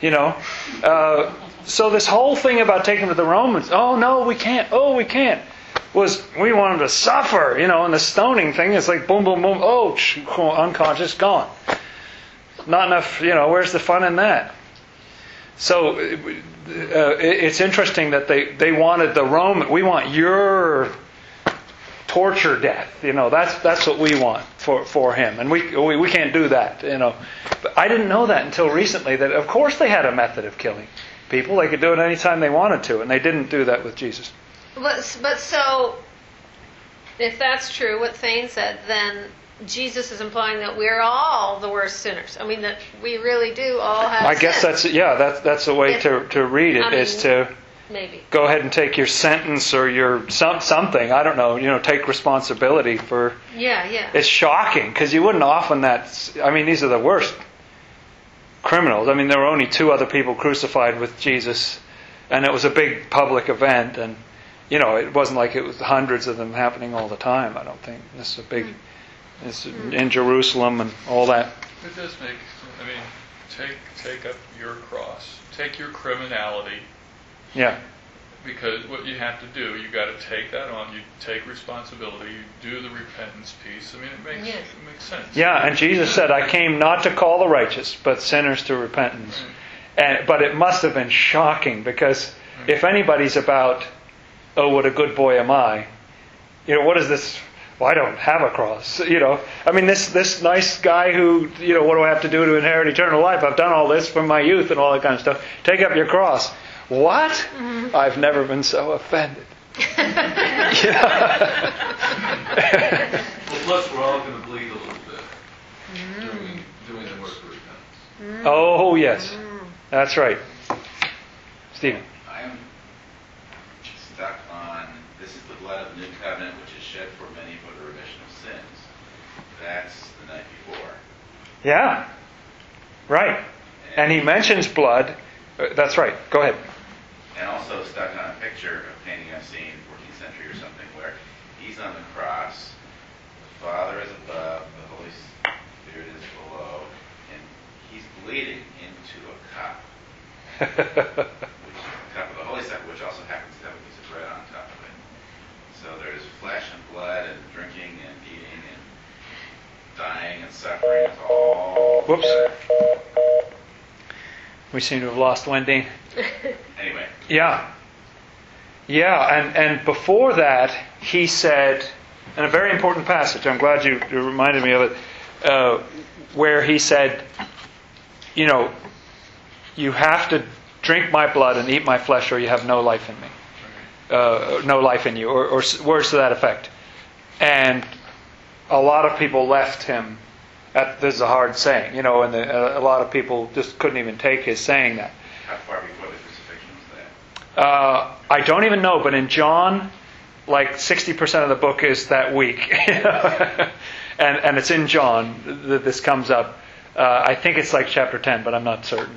So this whole thing about taking him to the Romans, oh no, we can't, was we want him to suffer, and the stoning thing is like boom, boom, boom, unconscious, gone. Not enough, where's the fun in that? So it's interesting that they wanted the Roman, we want your torture death, that's what we want for him, and we can't do that, But I didn't know that until recently, that of course they had a method of killing people. They could do it anytime they wanted to, and they didn't do that with Jesus. But so, if that's true, what Thane said, then Jesus is implying that we're all the worst sinners. I mean, that we really do all have I guess sin. that's the way to read it, is to maybe go ahead and take your sentence or your something. I don't know. Take responsibility for. Yeah. It's shocking because you wouldn't often these are the worst criminals. I mean, there were only 2 other people crucified with Jesus, and it was a big public event, and it wasn't like it was hundreds of them happening all the time. I don't think this is a big. It's in Jerusalem and all that. It does make. I mean, take up your cross. Take your criminality. Yeah. Because what you have to do, you got to take that on. You take responsibility. You do the repentance piece. I mean, it makes sense. Yeah, and Jesus said, "I came not to call the righteous, but sinners to repentance." But it must have been shocking, because if anybody's about, "Oh, what a good boy am I," what is this? Well, I don't have a cross. I mean, this nice guy who, what do I have to do to inherit eternal life? I've done all this from my youth and all that kind of stuff. Take up your cross. What? Mm-hmm. I've never been so offended. Well, plus we're all going to bleed a little bit doing the work of repentance. Oh, yes. That's right. Stephen. I'm stuck on, this is the blood of the new covenant, which is shed for many for the remission of sins. That's the night before. Yeah. Right. And he mentions blood. That's right. Go ahead. And also stuck on a picture, a painting I've seen, 14th century or something, where he's on the cross, the Father is above, the Holy Spirit is below, and he's bleeding into a cup, which is the cup of the Holy Supper, which also happens to have a piece of bread on top of it. So there's flesh and blood and drinking and eating and dying and suffering. It's all together. We seem to have lost Wendy. Anyway. Yeah, and before that, he said, and a very important passage, I'm glad you reminded me of it, where he said, you have to drink my blood and eat my flesh, or you have no life in me. No life in you, or words to that effect. And a lot of people left him This is a hard saying, and a lot of people just couldn't even take his saying that. How far before the crucifixion was that? I don't even know, but in John, like 60% of the book is that week. And it's in John that this comes up. I think it's like chapter 10, but I'm not certain.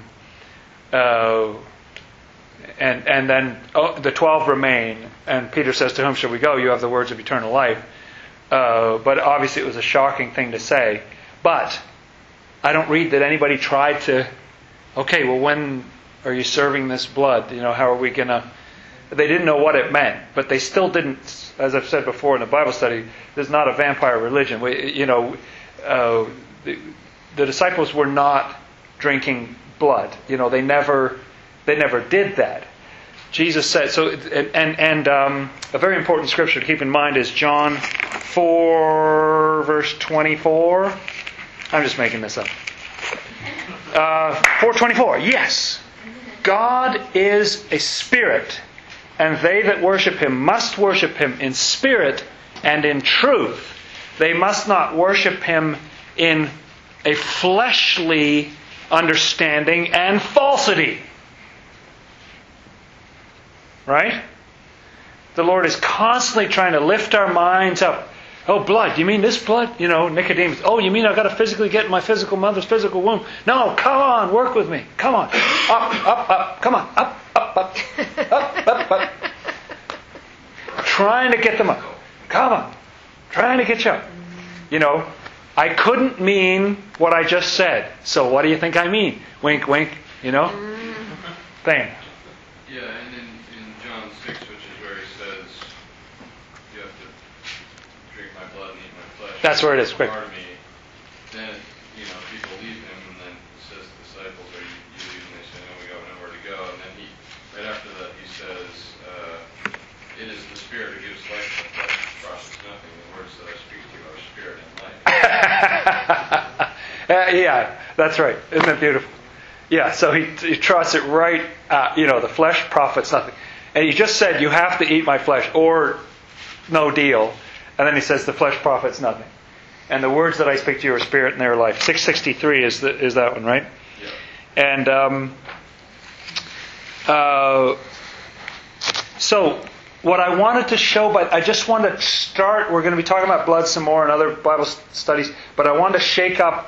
And then the 12 remain, and Peter says, "To whom shall we go? You have the words of eternal life." But obviously it was a shocking thing to say. But I don't read that anybody tried to, okay, well, when are you serving this blood? How are we going to... They didn't know what it meant, but they still didn't, as I've said before in the Bible study, there's not a vampire religion. The disciples were not drinking blood. They never did that. Jesus said, a very important scripture to keep in mind is John 4, verse 24. I'm just making this up. 4:24, yes. God is a spirit, and they that worship Him must worship Him in spirit and in truth. They must not worship Him in a fleshly understanding and falsity. Right? The Lord is constantly trying to lift our minds up. Oh, blood. You mean this blood? Nicodemus. Oh, you mean I've got to physically get in my physical mother's physical womb? No, come on, work with me. Come on. Up. Come on. Up. Trying to get them up. Come on. Trying to get you up. I couldn't mean what I just said. So what do you think I mean? Wink, wink. Thing. Yeah, and in John 6, which is where he says, you have to drink my blood and eat my flesh. That's where it is. Quick. Part of me, then, people leave him, and then he says to the disciples, are you leaving? They say, no, we got nowhere to go. And then right after that, he says, it is the Spirit who gives life, the flesh profits nothing. The words that I speak to you are spirit and life. Yeah, that's right. Isn't it beautiful? Yeah, so he trots it right, the flesh profits nothing. And he just said, you have to eat my flesh, or no deal. And then he says, the flesh profits nothing. And the words that I speak to you are spirit and they are life. 663 is that one, right? Yeah. And so what I wanted to show, but I just want to start, we're going to be talking about blood some more in other Bible studies, but I want to shake up,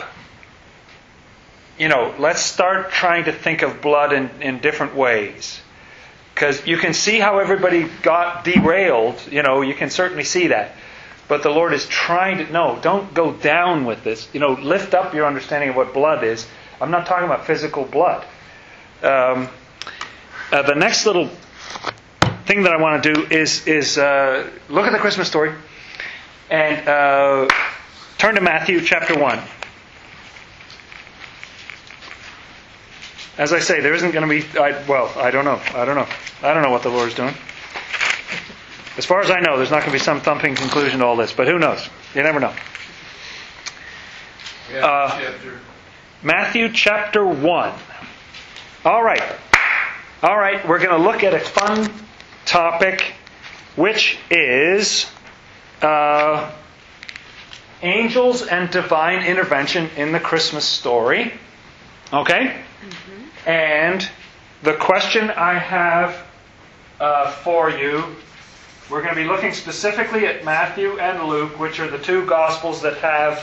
let's start trying to think of blood in different ways. Because you can see how everybody got derailed, you can certainly see that. But the Lord is trying to, no, don't go down with this. Lift up your understanding of what blood is. I'm not talking about physical blood. The next little thing that I want to do is look at the Christmas story and turn to Matthew chapter 1. As I say, there isn't going to be... I don't know. I don't know what the Lord's doing. As far as I know, there's not going to be some thumping conclusion to all this. But who knows? You never know. Matthew chapter 1. All right. We're going to look at a fun topic, which is angels and divine intervention in the Christmas story. Okay? And the question I have for you, we're going to be looking specifically at Matthew and Luke, which are the two Gospels that have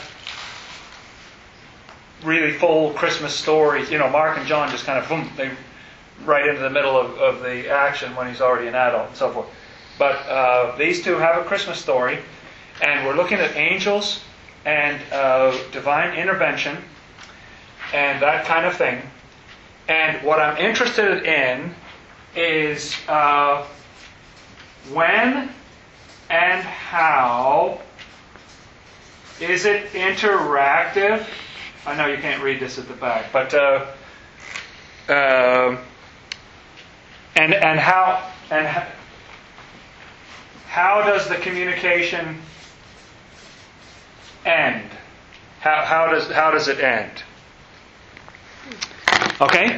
really full Christmas stories. Mark and John just kind of, boom, they right into the middle of the action when he's already an adult and so forth. But these two have a Christmas story, and we're looking at angels and divine intervention and that kind of thing. And what I'm interested in is when and how is it interactive? I know you can't read this at the back, but and how does the communication end? How does it end? Okay,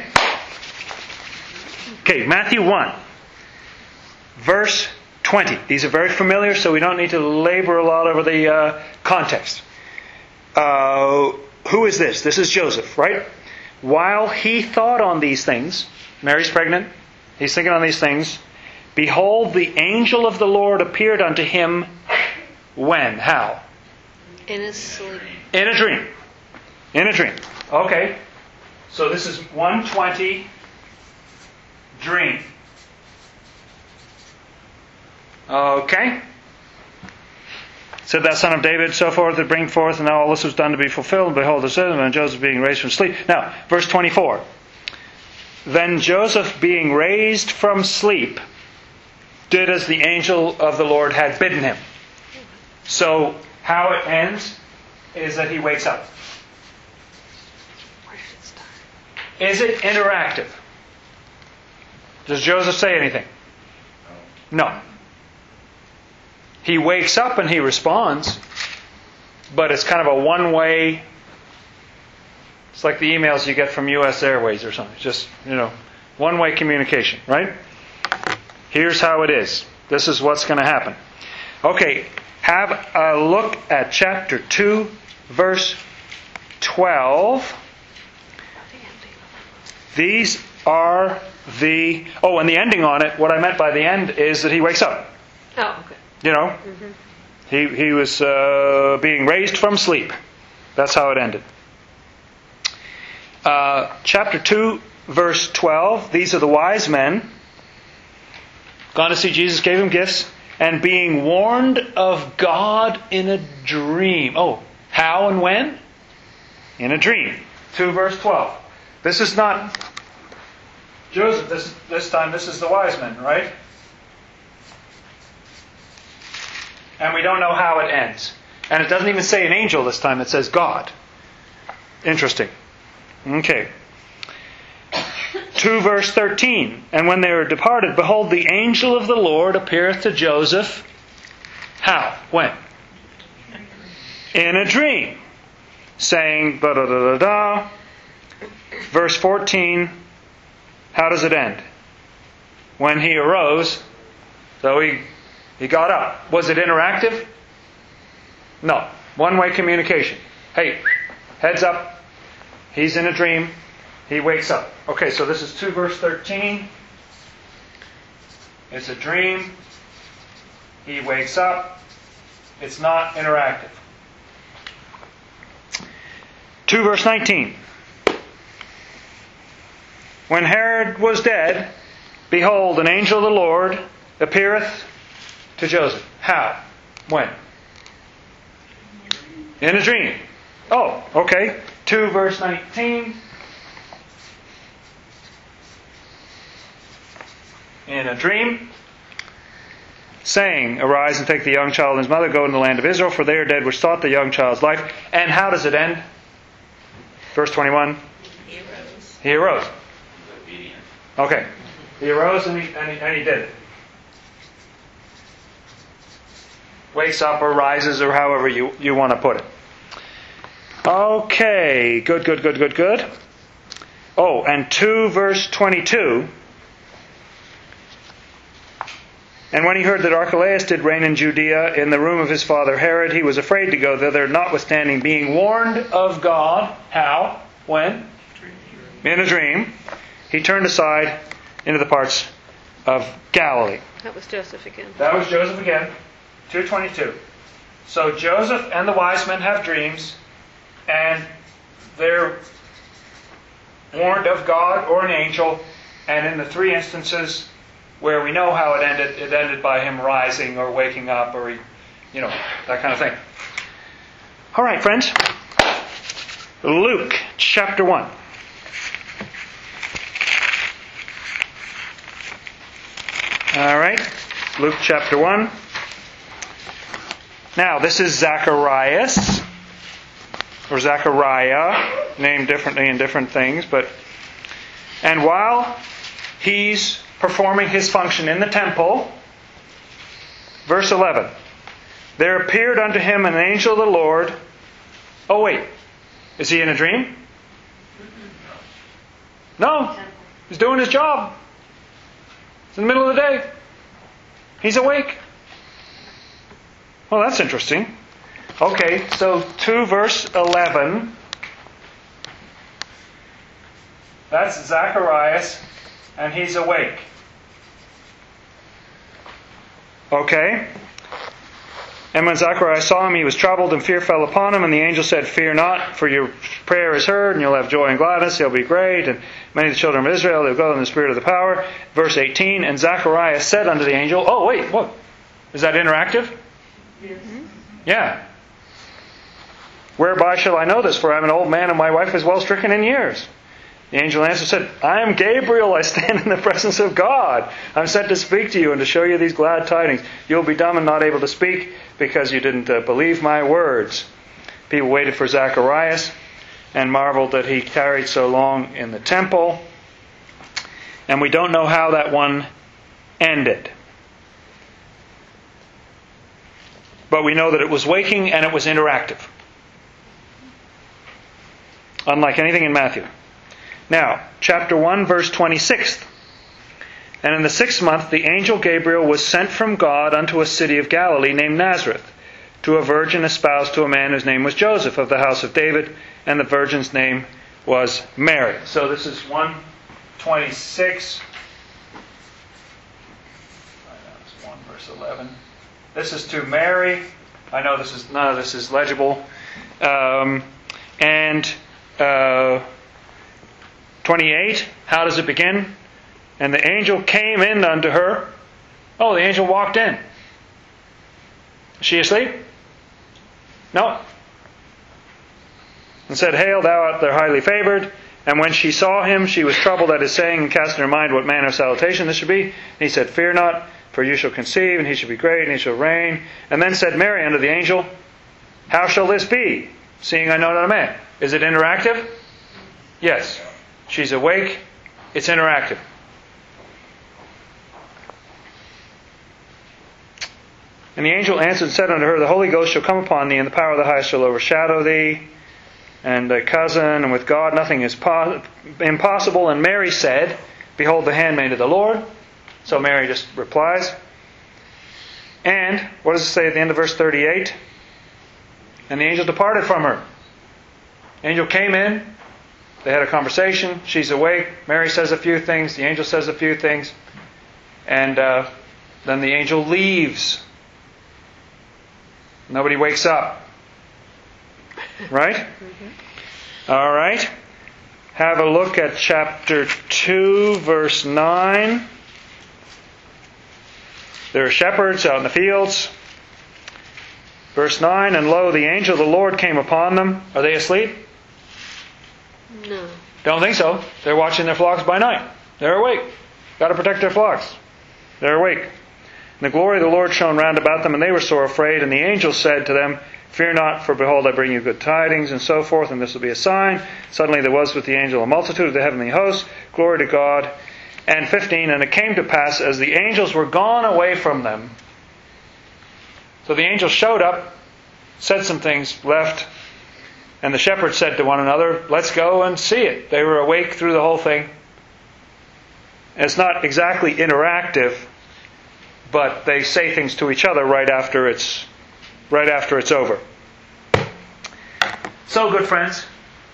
Matthew 1, verse 20. These are very familiar, so we don't need to labor a lot over the context. who is this? This is Joseph, right? While he thought on these things, Mary's pregnant, he's thinking on these things, behold, the angel of the Lord appeared unto him when? How? In his sleep. In a dream. In a dream. Okay. So this is 120 dream. Okay. Said that son of David, so forth, that bring forth, and now all this was done to be fulfilled. Behold, the son, and Joseph being raised from sleep. Now, verse 24. Then Joseph, being raised from sleep, did as the angel of the Lord had bidden him. So, how it ends is that he wakes up. Where should it start? Is it interactive? Does Joseph say anything? No. He wakes up and he responds, but it's kind of a one-way. It's like the emails you get from U.S. Airways or something. Just, one-way communication, right? Here's how it is. This is what's going to happen. Okay, have a look at chapter 2, verse 12. These are the... Oh, and the ending on it, what I meant by the end is that he wakes up. Oh, okay. He was being raised from sleep. That's how it ended. Chapter 2, verse 12. These are the wise men. Gone to see Jesus, gave him gifts, and being warned of God in a dream. Oh, how and when? In a dream. 2, verse 12. This is not Joseph. This time, this is the wise men, right? And we don't know how it ends. And it doesn't even say an angel this time. It says God. Interesting. Okay. 2 verse 13. And when they were departed, behold, the angel of the Lord appeareth to Joseph. How? When? In a dream. Saying, da-da-da-da-da. Verse 14. How does it end? When he arose, so he got up. Was it interactive? No. One-way communication. Hey, heads up. He's in a dream. He wakes up. Okay, so this is 2 verse 13. It's a dream. He wakes up. It's not interactive. 2 verse 19. When Herod was dead, behold, an angel of the Lord appeareth to Joseph. How? When? In a dream. Oh, okay. 2 verse 19. In a dream. Saying, arise and take the young child and his mother, go into the land of Israel, for they are dead which sought the young child's life. And how does it end? Verse 21. He arose. He arose. Obedient. Okay. He arose and he did it. Wakes up or rises or however you want to put it. Okay. Good. Oh, and 2 verse 22. And when he heard that Archelaus did reign in Judea in the room of his father Herod, he was afraid to go thither, notwithstanding being warned of God. How? When? In a dream. He turned aside into the parts of Galilee. That was Joseph again. That was Joseph again. 2:22. So Joseph and the wise men have dreams, and they're warned of God or an angel, and in the 3 instances where we know how it ended by him rising or waking up or, that kind of thing. All right, friends. Luke chapter 1. All right. Luke chapter 1. Now, this is Zacharias, or Zachariah, named differently in different things, and while he's performing his function in the temple, verse 11, there appeared unto him an angel of the Lord. Oh wait, is he in a dream? No, he's doing his job. It's in the middle of the day. He's awake. Well, that's interesting. Okay, so 2 verse 11. That's Zacharias, and he's awake. Okay? And when Zacharias saw him, he was troubled, and fear fell upon him. And the angel said, "Fear not, for your prayer is heard, and you'll have joy and gladness. You'll be great, and many of the children of Israel, they'll go in the spirit of the power." Verse 18, and Zacharias said unto the angel, oh, wait, what? Is that interactive? Yes. Yeah. "Whereby shall I know this? For I am an old man, and my wife is well stricken in years." The angel answered, said, "I am Gabriel. I stand in the presence of God. I'm sent to speak to you and to show you these glad tidings. You'll be dumb and not able to speak because you didn't believe my words." People waited for Zacharias and marveled that he tarried so long in the temple. And we don't know how that one ended. But we know that it was waking and it was interactive. Unlike anything in Matthew. Now, chapter 1, verse 26. "And in the 6th month, the angel Gabriel was sent from God unto a city of Galilee named Nazareth, to a virgin espoused to a man whose name was Joseph, of the house of David, and the virgin's name was Mary." So this is 1:26. It's 1 verse 11. This is to Mary. I know none of this is legible. 28, how does it begin? "And the angel came in unto her." Oh, the angel walked in. Is she asleep? No. "And said, Hail, thou art the highly favored. And when she saw him, she was troubled at his saying, and cast in her mind what manner of salutation this should be. And he said, Fear not, for you shall conceive, and he shall be great, and he shall reign. And then said Mary unto the angel, How shall this be, seeing I know not a man?" Is it interactive? Yes. She's awake. It's interactive. "And the angel answered and said unto her, The Holy Ghost shall come upon thee, and the power of the highest shall overshadow thee. And thy cousin, and with God nothing is impossible. And Mary said, Behold the handmaid of the Lord." So Mary just replies. And what does it say at the end of verse 38? "And the angel departed from her." The angel came in. They had a conversation. She's awake. Mary says a few things. The angel says a few things. And then the angel leaves. Nobody wakes up. Right? Mm-hmm. All right. Have a look at chapter 2, verse 9. There are shepherds out in the fields. Verse 9, "And lo, the angel of the Lord came upon them." Are they asleep? No. Don't think so. They're watching their flocks by night. They're awake. Got to protect their flocks. They're awake. "And the glory of the Lord shone round about them, and they were sore afraid. And the angel said to them, Fear not, for behold, I bring you good tidings," and so forth, "and this will be a sign. Suddenly there was with the angel a multitude of the heavenly host. Glory to God." And 15, "And it came to pass, as the angels were gone away from them." So the angel showed up, said some things, left. And the shepherds said to one another, "Let's go and see it." They were awake through the whole thing. And it's not exactly interactive, but they say things to each other right after it's over. So, good friends,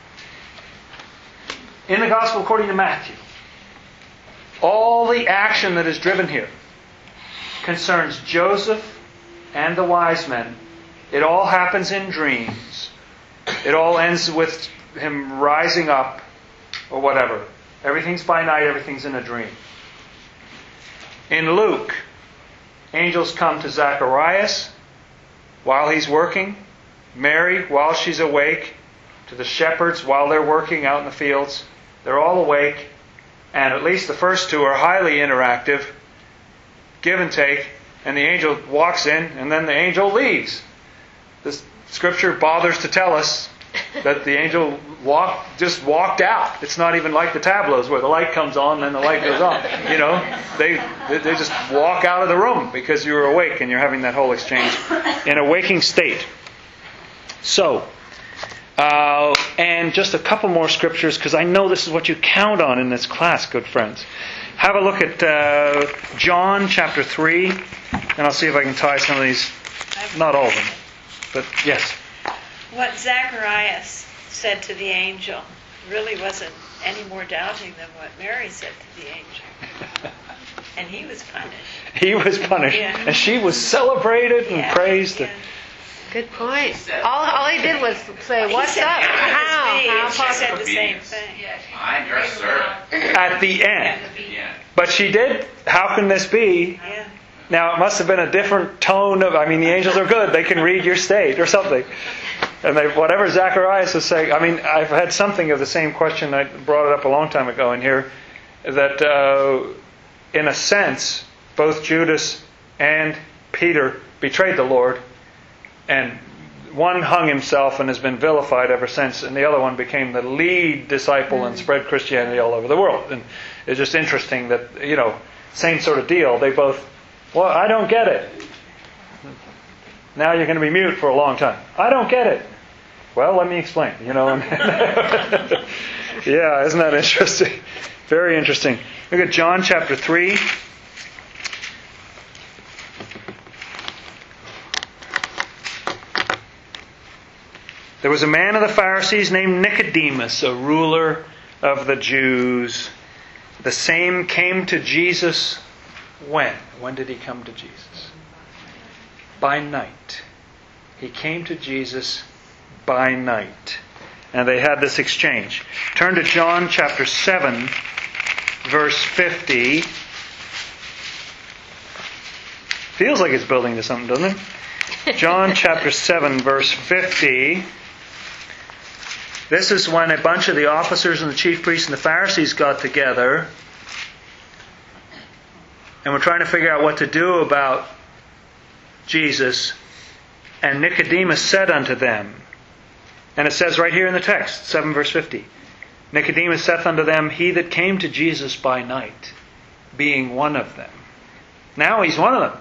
in the Gospel according to Matthew, all the action that is driven here concerns Joseph and the wise men. It all happens in dreams. It all ends with him rising up or whatever. Everything's by night, everything's in a dream. In Luke, angels come to Zacharias while he's working, Mary while she's awake, to the shepherds while they're working out in the fields. They're all awake, and at least the first two are highly interactive, give and take, and the angel walks in, and then the angel leaves. This Scripture bothers to tell us that the angel just walked out. It's not even like the tableaus where the light comes on and then the light goes on. You know, they just walk out of the room because you're awake and you're having that whole exchange in a waking state. So, and just a couple more scriptures, because I know this is what you count on in this class, good friends. Have a look at John chapter 3, and I'll see if I can tie some of these, not all of them, but yes. What Zacharias said to the angel really wasn't any more doubting than what Mary said to the angel. And he was punished. He was punished. Yeah. And she was celebrated and Yeah, praised. yeah. Good point. All he did was say, "What's up? How She said the same thing. I'm your servant. At the end. Yeah. But she did. How can this be? Yeah. Now, it must have been a different tone of, the angels are good. They can read your state or something. And whatever Zacharias was saying, I've had something of the same question. I brought it up a long time ago in here, that in a sense, both Judas and Peter betrayed the Lord, and one hung himself and has been vilified ever since, and the other one became the lead disciple and spread Christianity all over the world. And it's just interesting that, same sort of deal. They both, well, I don't get it. Now you're going to be mute for a long time. I don't get it. Well, let me explain. Yeah, isn't that interesting? Very interesting. Look at John chapter 3. There was a man of the Pharisees named Nicodemus, a ruler of the Jews. The same came to Jesus when? When did he come to Jesus? By night. He came to Jesus by night. And they had this exchange. Turn to John chapter 7, verse 50. Feels like it's building to something, doesn't it? John chapter 7, verse 50. This is when a bunch of the officers and the chief priests and the Pharisees got together and were trying to figure out what to do about Jesus. And Nicodemus said unto them, and it says right here in the text, 7 verse 50, Nicodemus saith unto them, He that came to Jesus by night, being one of them. Now he's one of them.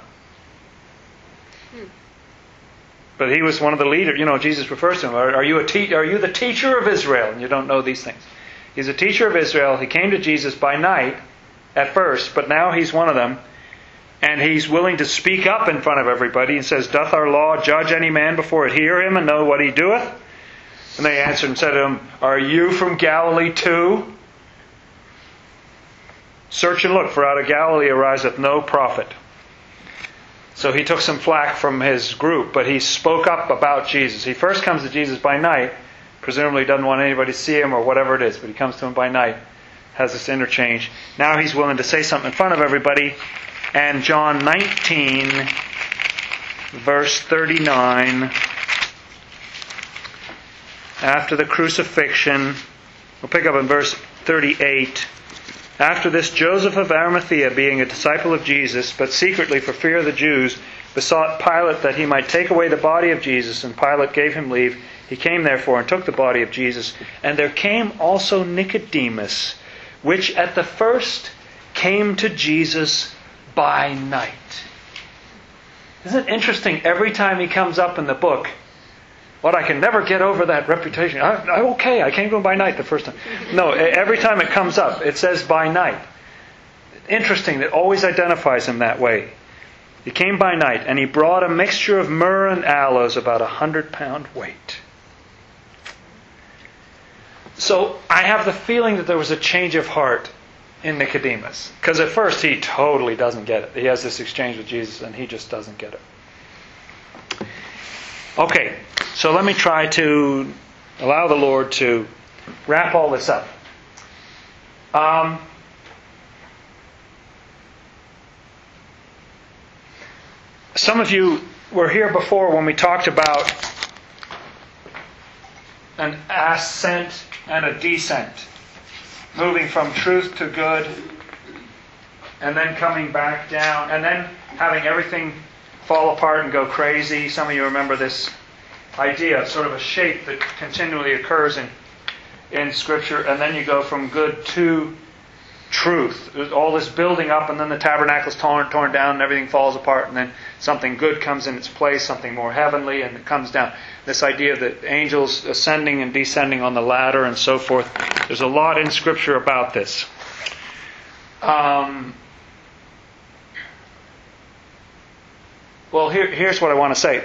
But he was one of the leaders. Jesus refers to him. Are you the teacher of Israel? And you don't know these things. He's a teacher of Israel. He came to Jesus by night at first, but now he's one of them. And he's willing to speak up in front of everybody and says, Doth our law judge any man before it hear him and know what he doeth? And they answered and said to him, Are you from Galilee too? Search and look, for out of Galilee ariseth no prophet. So he took some flack from his group, but he spoke up about Jesus. He first comes to Jesus by night, presumably doesn't want anybody to see him or whatever it is, but he comes to him by night, has this interchange. Now he's willing to say something in front of everybody. And John 19, verse 39, after the crucifixion, we'll pick up in verse 38. After this, Joseph of Arimathea, being a disciple of Jesus, but secretly for fear of the Jews, besought Pilate that he might take away the body of Jesus, and Pilate gave him leave. He came therefore and took the body of Jesus. And there came also Nicodemus, which at the first came to Jesus by night. Isn't it interesting? Every time he comes up in the book, I can never get over that reputation. I'm okay, I came to him by night the first time. No, every time it comes up, it says by night. Interesting, that always identifies him that way. He came by night, and he brought a mixture of myrrh and aloes, about 100-pound weight. So I have the feeling that there was a change of heart in Nicodemus. Because at first he totally doesn't get it. He has this exchange with Jesus, and he just doesn't get it. Okay, so let me try to allow the Lord to wrap all this up. Some of you were here before when we talked about an ascent and a descent. Moving from truth to good, and then coming back down, and then having everything fall apart and go crazy. Some of you remember this idea, sort of a shape that continually occurs in Scripture, and then you go from good to truth. There's all this building up, and then the tabernacle's torn down, and everything falls apart, and then something good comes in its place, something more heavenly, and it comes down. This idea that angels ascending and descending on the ladder and so forth. There's a lot in Scripture about this. Well, here's what I want to say.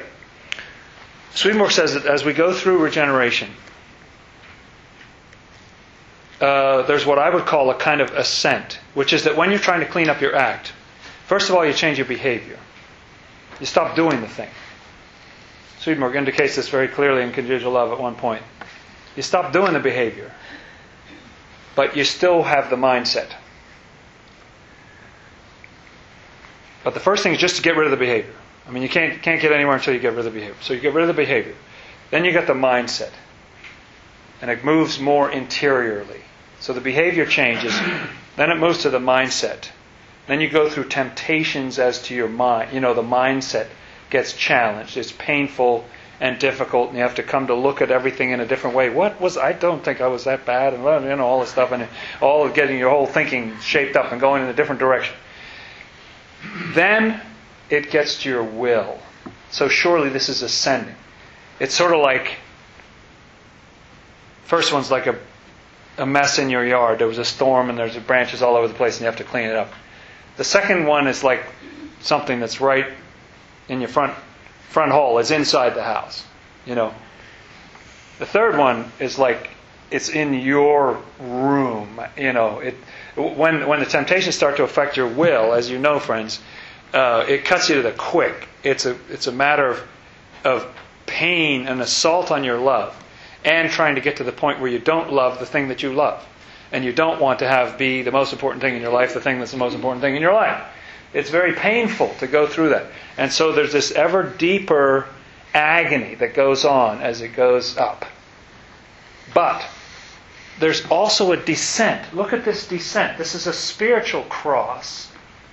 Swedenborg says that as we go through regeneration, there's what I would call a kind of ascent, which is that when you're trying to clean up your act, first of all, you change your behavior. You stop doing the thing. Swedenborg indicates this very clearly in Conjugal Love at one point. You stop doing the behavior, but you still have the mindset. But the first thing is just to get rid of the behavior. I mean, you can't get anywhere until you get rid of the behavior. So you get rid of the behavior. Then you get the mindset. And it moves more interiorly. So the behavior changes. Then it moves to the mindset. Then you go through temptations as to your mind. The mindset gets challenged. It's painful and difficult, and you have to come to look at everything in a different way. I don't think I was that bad, and all this stuff, and all of getting your whole thinking shaped up and going in a different direction. Then it gets to your will. So surely this is ascending. It's sort of like, first one's like a mess in your yard. There was a storm and there's branches all over the place and you have to clean it up. The second one is like something that's right in your front hall. It's inside the house. The third one is like it's in your room. When the temptations start to affect your will, as you know, friends, it cuts you to the quick. It's a matter of pain and assault on your love, and trying to get to the point where you don't love the thing that you love, and you don't want to be the most important thing in your life, the thing that's the most important thing in your life. It's very painful to go through that, and so there's this ever deeper agony that goes on as it goes up. But there's also a descent. Look at this descent. This is a spiritual cross.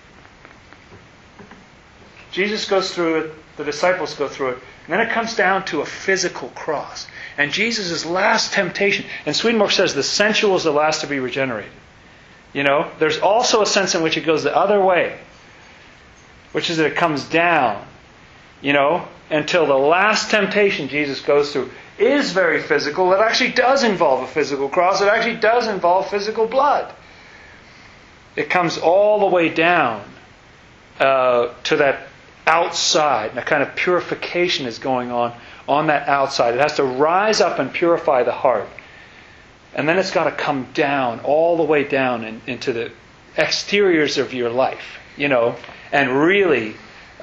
Jesus goes through it, the disciples go through it, and then it comes down to a physical cross. And Jesus' last temptation, and Swedenborg says the sensual is the last to be regenerated. There's also a sense in which it goes the other way, which is that it comes down, until the last temptation Jesus goes through is very physical. It actually does involve a physical cross. It actually does involve physical blood. It comes all the way down to that outside, and a kind of purification is going on that outside. It has to rise up and purify the heart. And then it's got to come down, all the way down into the exteriors of your life, and really,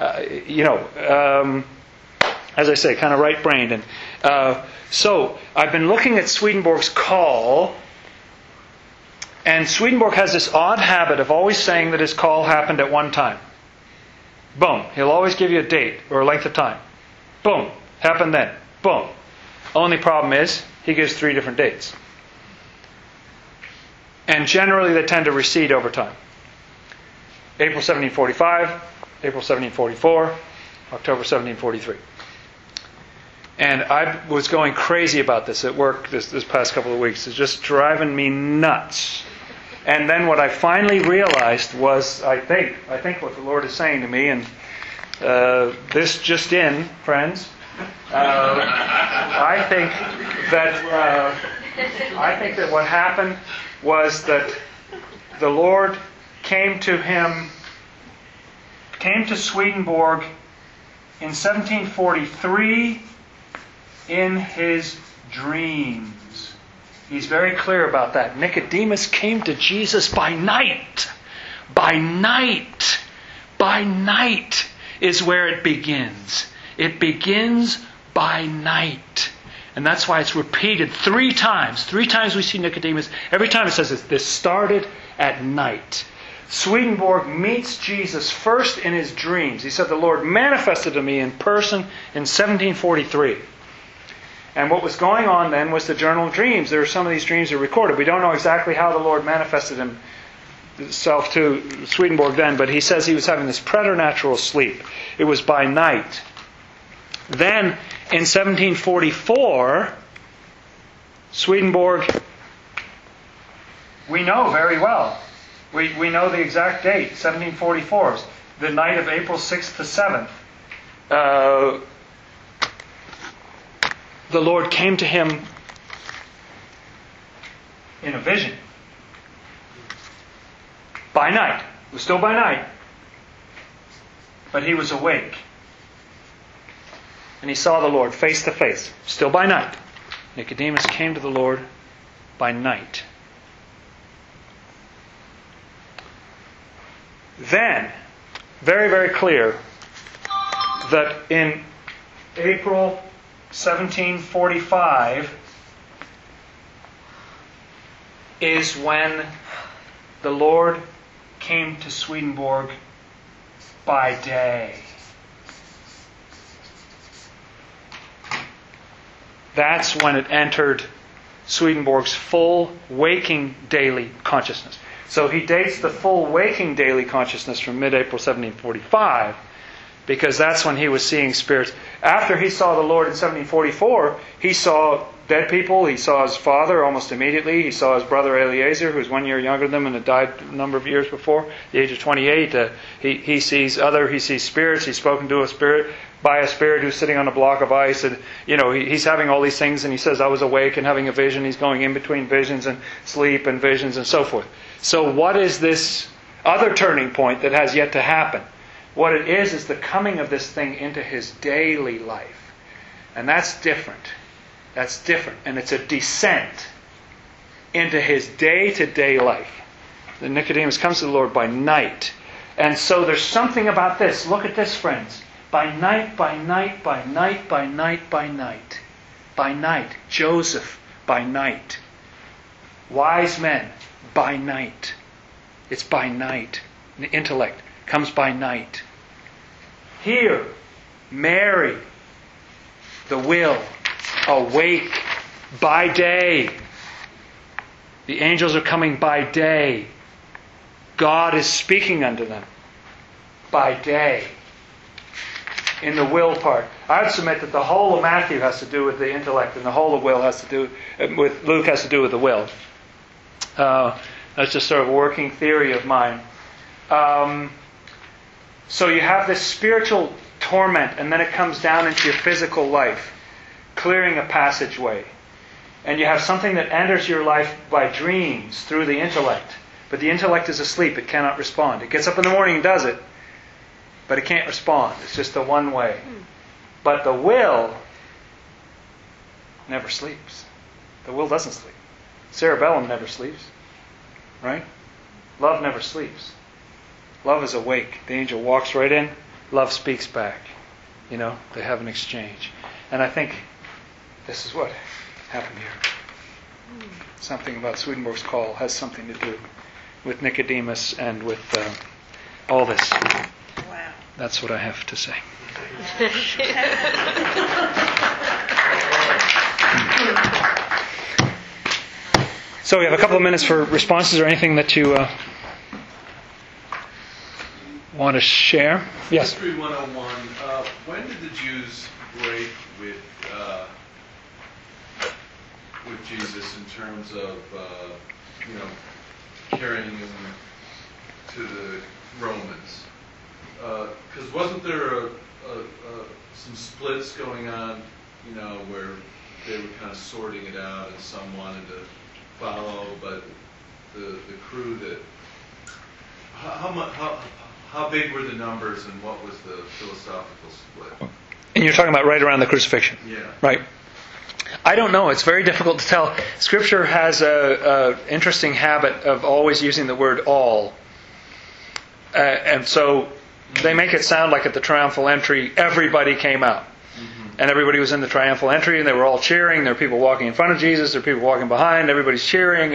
as I say, kind of right-brained. And so I've been looking at Swedenborg's call, and Swedenborg has this odd habit of always saying that his call happened at one time. Boom. He'll always give you a date or a length of time. Boom. Happened then. Boom. Only problem is he gives 3 different dates. And generally they tend to recede over time. April 1745, April 1744, October 1743. And I was going crazy about this at work this past couple of weeks. It's just driving me nuts. And then what I finally realized was, I think what the Lord is saying to me, and this just in, friends, I think that what happened was that the Lord came to Swedenborg in 1743 in his dreams. He's very clear about that. Nicodemus came to Jesus by night. By night. By night is where it begins. It begins by night. And that's why it's repeated 3 times. 3 times we see Nicodemus. Every time it says this started at night. Swedenborg meets Jesus first in his dreams. He said the Lord manifested to me in person in 1743. And what was going on then was the Journal of Dreams. There are some of these dreams are recorded. We don't know exactly how the Lord manifested himself to Swedenborg then, but he says he was having this preternatural sleep. It was by night. Then, in 1744, Swedenborg, we know very well. We know the exact date, 1744, the night of April 6th to 7th. The Lord came to him in a vision. By night. It was still by night. But he was awake. And he saw the Lord face to face. Still by night. Nicodemus came to the Lord by night. then, very, very clear that in April 1745 is when the Lord came to Swedenborg by day. That's when it entered Swedenborg's full waking daily consciousness. So he dates the full waking daily consciousness from mid-April 1745 because that's when he was seeing spirits. After he saw the Lord in 1744, he saw dead people. He saw his father almost immediately. He saw his brother Eliezer, who's 1 year younger than him and had died a number of years before, the age of 28. He sees spirits. He's spoken to a spirit by a spirit who's sitting on a block of ice, and he's having all these things, and he says, I was awake and having a vision. He's going in between visions and sleep and visions and so forth. So what is this other turning point that has yet to happen? What it is the coming of this thing into his daily life. And that's different. That's different. And it's a descent into his day-to-day life. The Nicodemus comes to the Lord by night. And so there's something about this. Look at this, friends. By night, by night, by night, by night, by night. By night. Joseph, by night. Wise men, by night. It's by night. The intellect comes by night. Here, Mary, the will, awake by day. The angels are coming by day. God is speaking unto them by day. In the will part, I would submit that the whole of Matthew has to do with the intellect, and the whole of will has to do with Luke has to do with the will. That's just sort of a working theory of mine. So you have this spiritual torment, and then it comes down into your physical life, clearing a passageway. And you have something that enters your life by dreams through the intellect. But the intellect is asleep. It cannot respond. It gets up in the morning and does it, but it can't respond. It's just the one way. But the will never sleeps. The will doesn't sleep. Cerebellum never sleeps. Right? Love never sleeps. Love is awake. The angel walks right in. Love speaks back. They have an exchange. And I think this is what happened here. Something about Swedenborg's call has something to do with Nicodemus and with all this. Wow. That's what I have to say. So we have a couple of minutes for responses or anything that you want to share. Yes? History 101. When did the Jews break with Jesus in terms of carrying him to the Romans? Because wasn't there some splits going on, where they were kind of sorting it out, and some wanted to follow, but the crew that how big were the numbers, and what was the philosophical split? And you're talking about right around the crucifixion. Yeah. Right. I don't know. It's very difficult to tell. Scripture has a interesting habit of always using the word all. And so they make it sound like at the triumphal entry, everybody came out. Mm-hmm. And everybody was in the triumphal entry, and they were all cheering. There were people walking in front of Jesus. There were people walking behind. Everybody's cheering.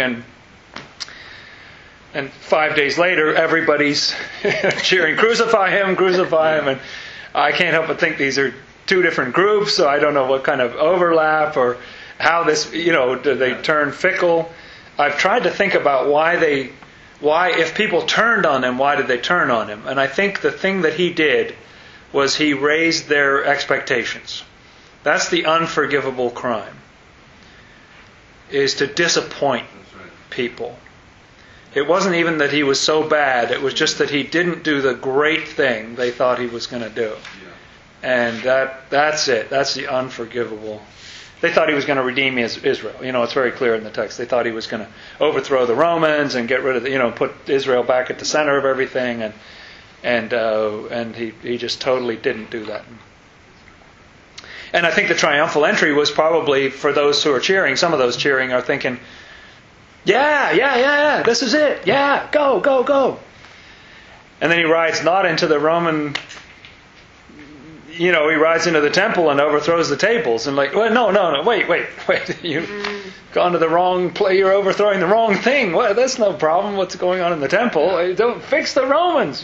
And 5 days later, everybody's cheering, crucify him. And I can't help but think these are two different groups, so I don't know what kind of overlap or how this, do they turn fickle? I've tried to think about why if people turned on him, why did they turn on him? And I think the thing that he did was he raised their expectations. That's the unforgivable crime, is to disappoint people. It wasn't even that he was so bad, it was just that he didn't do the great thing they thought he was going to do. And that's it. That's the unforgivable. They thought he was going to redeem Israel. It's very clear in the text. They thought he was going to overthrow the Romans and get rid of put Israel back at the center of everything, and he just totally didn't do that. And I think the triumphal entry was probably, for those who are cheering, some of those cheering are thinking, yeah, this is it. Yeah, go. And then he rides not into the Roman, he rides into the temple and overthrows the tables. And well, no, wait. You've gone to the wrong place. You're overthrowing the wrong thing. Well, that's no problem. What's going on in the temple? Don't fix the Romans,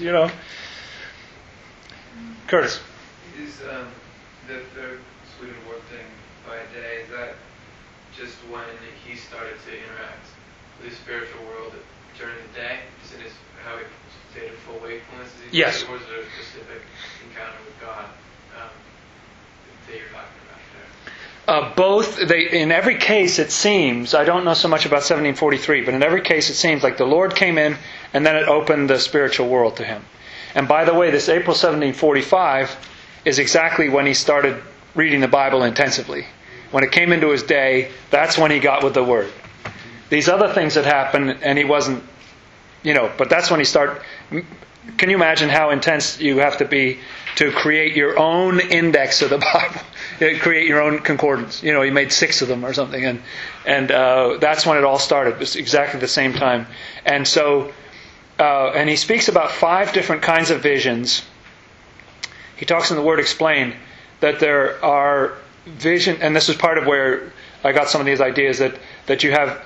Curtis. Is the Swedenborg thing by day, is that just when he started to interact with the spiritual world during the day? Is it how he stayed in full wakefulness? Yes. Or was there a specific encounter with God that you're talking about there? Both. In every case, it seems, I don't know so much about 1743, but in every case it seems like the Lord came in and then it opened the spiritual world to him. And by the way, this April 1745 is exactly when he started reading the Bible intensively. When it came into his day, that's when he got with the Word. These other things had happened and he wasn't, but that's when he started. Can you imagine how intense you have to be to create your own index of the Bible? Create your own concordance. He made 6 of them or something. And that's when it all started. It was exactly the same time. And so, and he speaks about 5 different kinds of visions. He talks in the Word Explained that there are vision, and this is part of where I got some of these ideas, that you have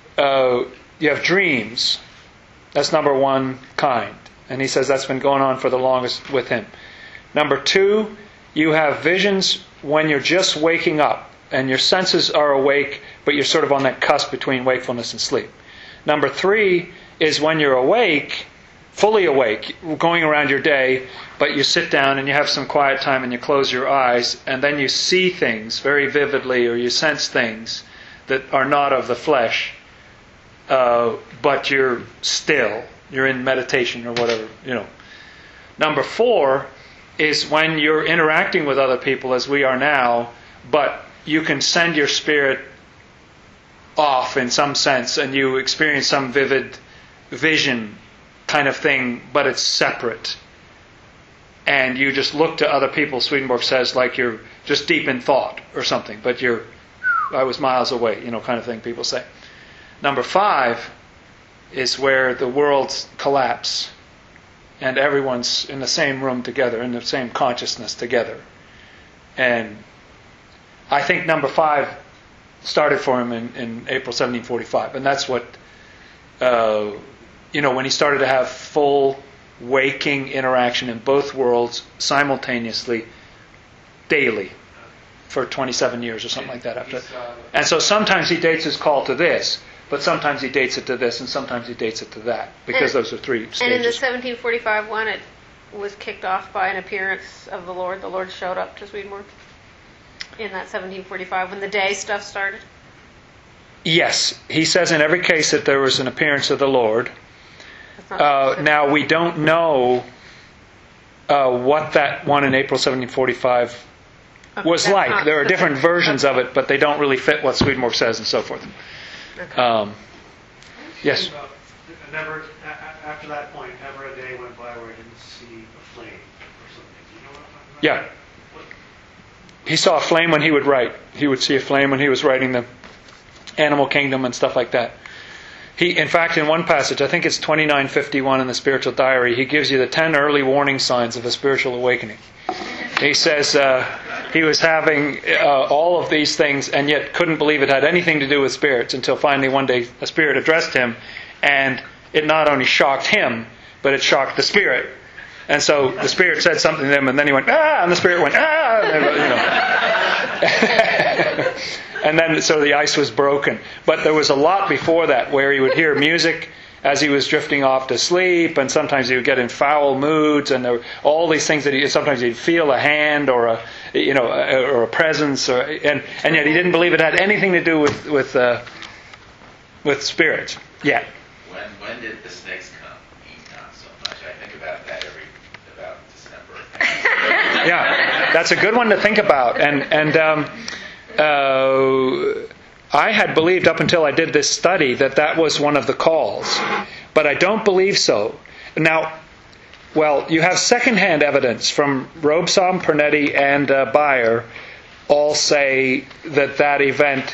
dreams. That's number 1 kind. And he says that's been going on for the longest with him. Number 2, you have visions when you're just waking up and your senses are awake, but you're sort of on that cusp between wakefulness and sleep. Number 3 is when you're awake, fully awake, going around your day, but you sit down and you have some quiet time and you close your eyes and then you see things very vividly, or you sense things that are not of the flesh, but you're still. You're in meditation or whatever, Number 4 is when you're interacting with other people as we are now, but you can send your spirit off in some sense and you experience some vivid vision kind of thing, but it's separate. And you just look to other people, Swedenborg says, like you're just deep in thought or something, but I was miles away, kind of thing people say. Number 5 is where the worlds collapse and everyone's in the same room together, in the same consciousness together. And I think number 5 started for him in April 1745. And that's what, when he started to have full waking interaction in both worlds simultaneously, daily, for 27 years or something like that. After. And so sometimes he dates his call to this, but sometimes he dates it to this, and sometimes he dates it to that, because those are 3 stages. And in the 1745 one, it was kicked off by an appearance of the Lord. The Lord showed up to Swedenborg in that 1745 when the day stuff started? Yes. He says in every case that there was an appearance of the Lord. Now, we don't know what that one in April 1745 was like. There are different versions of it, but they don't really fit what Swedenborg says and so forth. Okay. Yes? Never, after that point, never a day went by where I didn't see a flame or something. You know what I'm talking about? Yeah. He saw a flame when he would write. He would see a flame when he was writing the Animal Kingdom and stuff like that. In fact, in one passage, I think it's 2951 in the Spiritual Diary, he gives you the 10 early warning signs of a spiritual awakening. He says he was having all of these things and yet couldn't believe it had anything to do with spirits until finally one day a spirit addressed him, and it not only shocked him, but it shocked the spirit. And so the spirit said something to him, and then he went, ah, and the spirit went, ah, and, and then so the ice was broken. But there was a lot before that where he would hear music as he was drifting off to sleep, and sometimes he would get in foul moods, and there were all these things that sometimes he'd feel a hand or a presence, and yet he didn't believe it had anything to do with spirits yet. When did the snakes come? Not so much. I think about that about December. Yeah, that's a good one to think about, and I had believed up until I did this study that was one of the calls, but I don't believe so. Now, well, you have secondhand evidence from Robeson, Pernetti, and Bayer all say that event.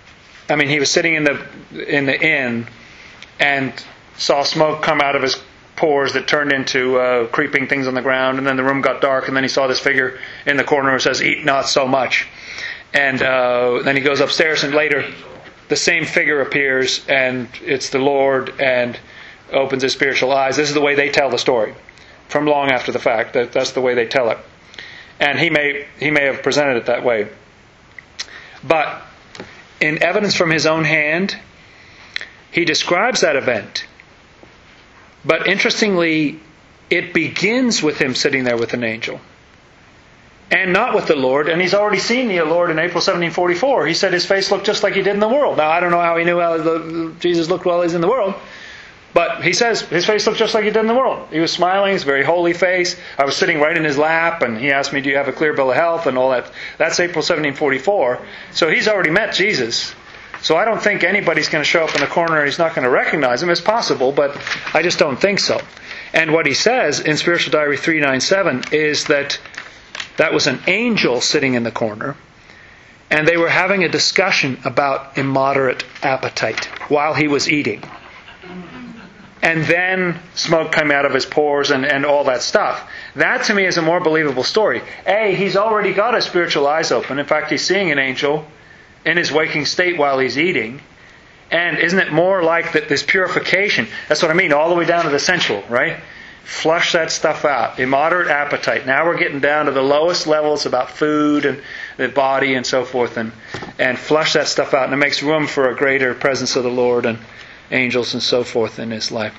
I mean, he was sitting in the inn and saw smoke come out of his pores that turned into creeping things on the ground, and then the room got dark, and then he saw this figure in the corner who says, "Eat not so much." And then he goes upstairs, and later the same figure appears, and it's the Lord, and opens his spiritual eyes. This is the way they tell the story, from long after the fact. That's the way they tell it. And he may have presented it that way. But in evidence from his own hand, he describes that event. But interestingly, it begins with him sitting there with an angel. And not with the Lord. And he's already seen the Lord in April 1744. He said his face looked just like he did in the world. Now, I don't know how he knew how Jesus looked while he was in the world. But he says his face looked just like he did in the world. He was smiling. It's a very holy face. I was sitting right in his lap, and he asked me, "Do you have a clear bill of health?" and all that. That's April 1744. So he's already met Jesus. So I don't think anybody's going to show up in the corner and he's not going to recognize him. It's possible, but I just don't think so. And what he says in Spiritual Diary 397 is that was an angel sitting in the corner, and they were having a discussion about immoderate appetite while he was eating. And then smoke came out of his pores and all that stuff. That to me is a more believable story. A, he's already got his spiritual eyes open. In fact, he's seeing an angel in his waking state while he's eating. And isn't it more like that this purification? That's what I mean, all the way down to the sensual, right? Flush that stuff out. Immoderate appetite. Now we're getting down to the lowest levels about food and the body and so forth, and flush that stuff out. And it makes room for a greater presence of the Lord and angels and so forth in his life.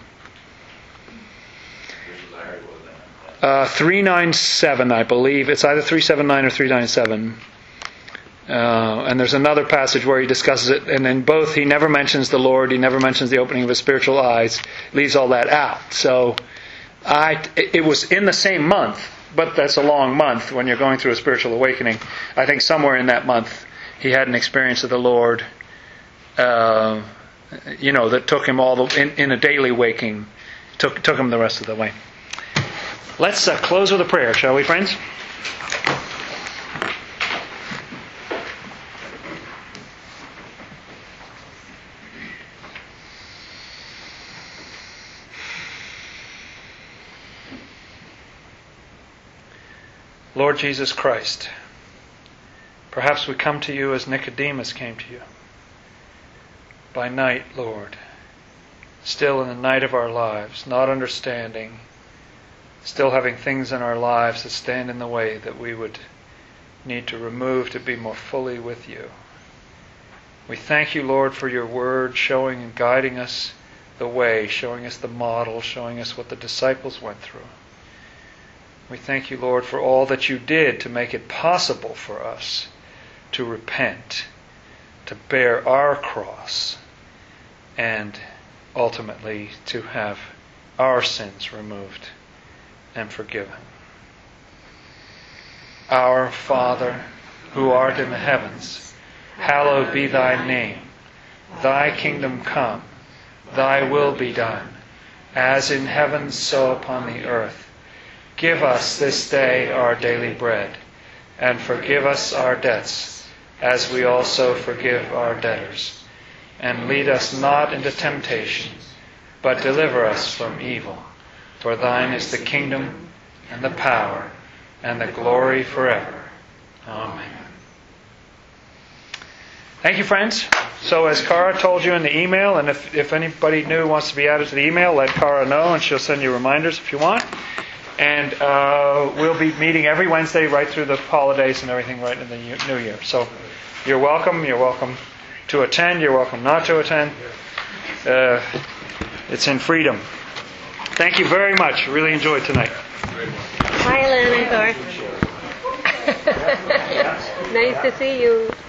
397, I believe. It's either 379 or 397. And there's another passage where he discusses it, and in both he never mentions the Lord, he never mentions the opening of his spiritual eyes, leaves all that out. So it was in the same month, but that's a long month when you're going through a spiritual awakening. I think somewhere in that month he had an experience of the Lord, that took him in a daily waking, took him the rest of the way. Let's close with a prayer, shall we, friends? Lord Jesus Christ, perhaps we come to you as Nicodemus came to you. By night, Lord, still in the night of our lives, not understanding, still having things in our lives that stand in the way that we would need to remove to be more fully with you. We thank you, Lord, for your word showing and guiding us the way, showing us the model, showing us what the disciples went through. We thank you, Lord, for all that you did to make it possible for us to repent, to bear our cross, and ultimately to have our sins removed and forgiven. Our Father, who art in the heavens, hallowed be thy name. Thy kingdom come, thy will be done, as in heaven so upon the earth. Give us this day our daily bread, and forgive us our debts, as we also forgive our debtors. And lead us not into temptation, but deliver us from evil. For thine is the kingdom, and the power, and the glory forever. Amen. Thank you, friends. So as Cara told you in the email, and if anybody new wants to be added to the email, let Cara know, and she'll send you reminders if you want. And we'll be meeting every Wednesday right through the holidays and everything right in the new year. So you're welcome. You're welcome to attend. You're welcome not to attend. It's in freedom. Thank you very much. Really enjoyed tonight. Hi, Lynn and Thor. Nice to see you.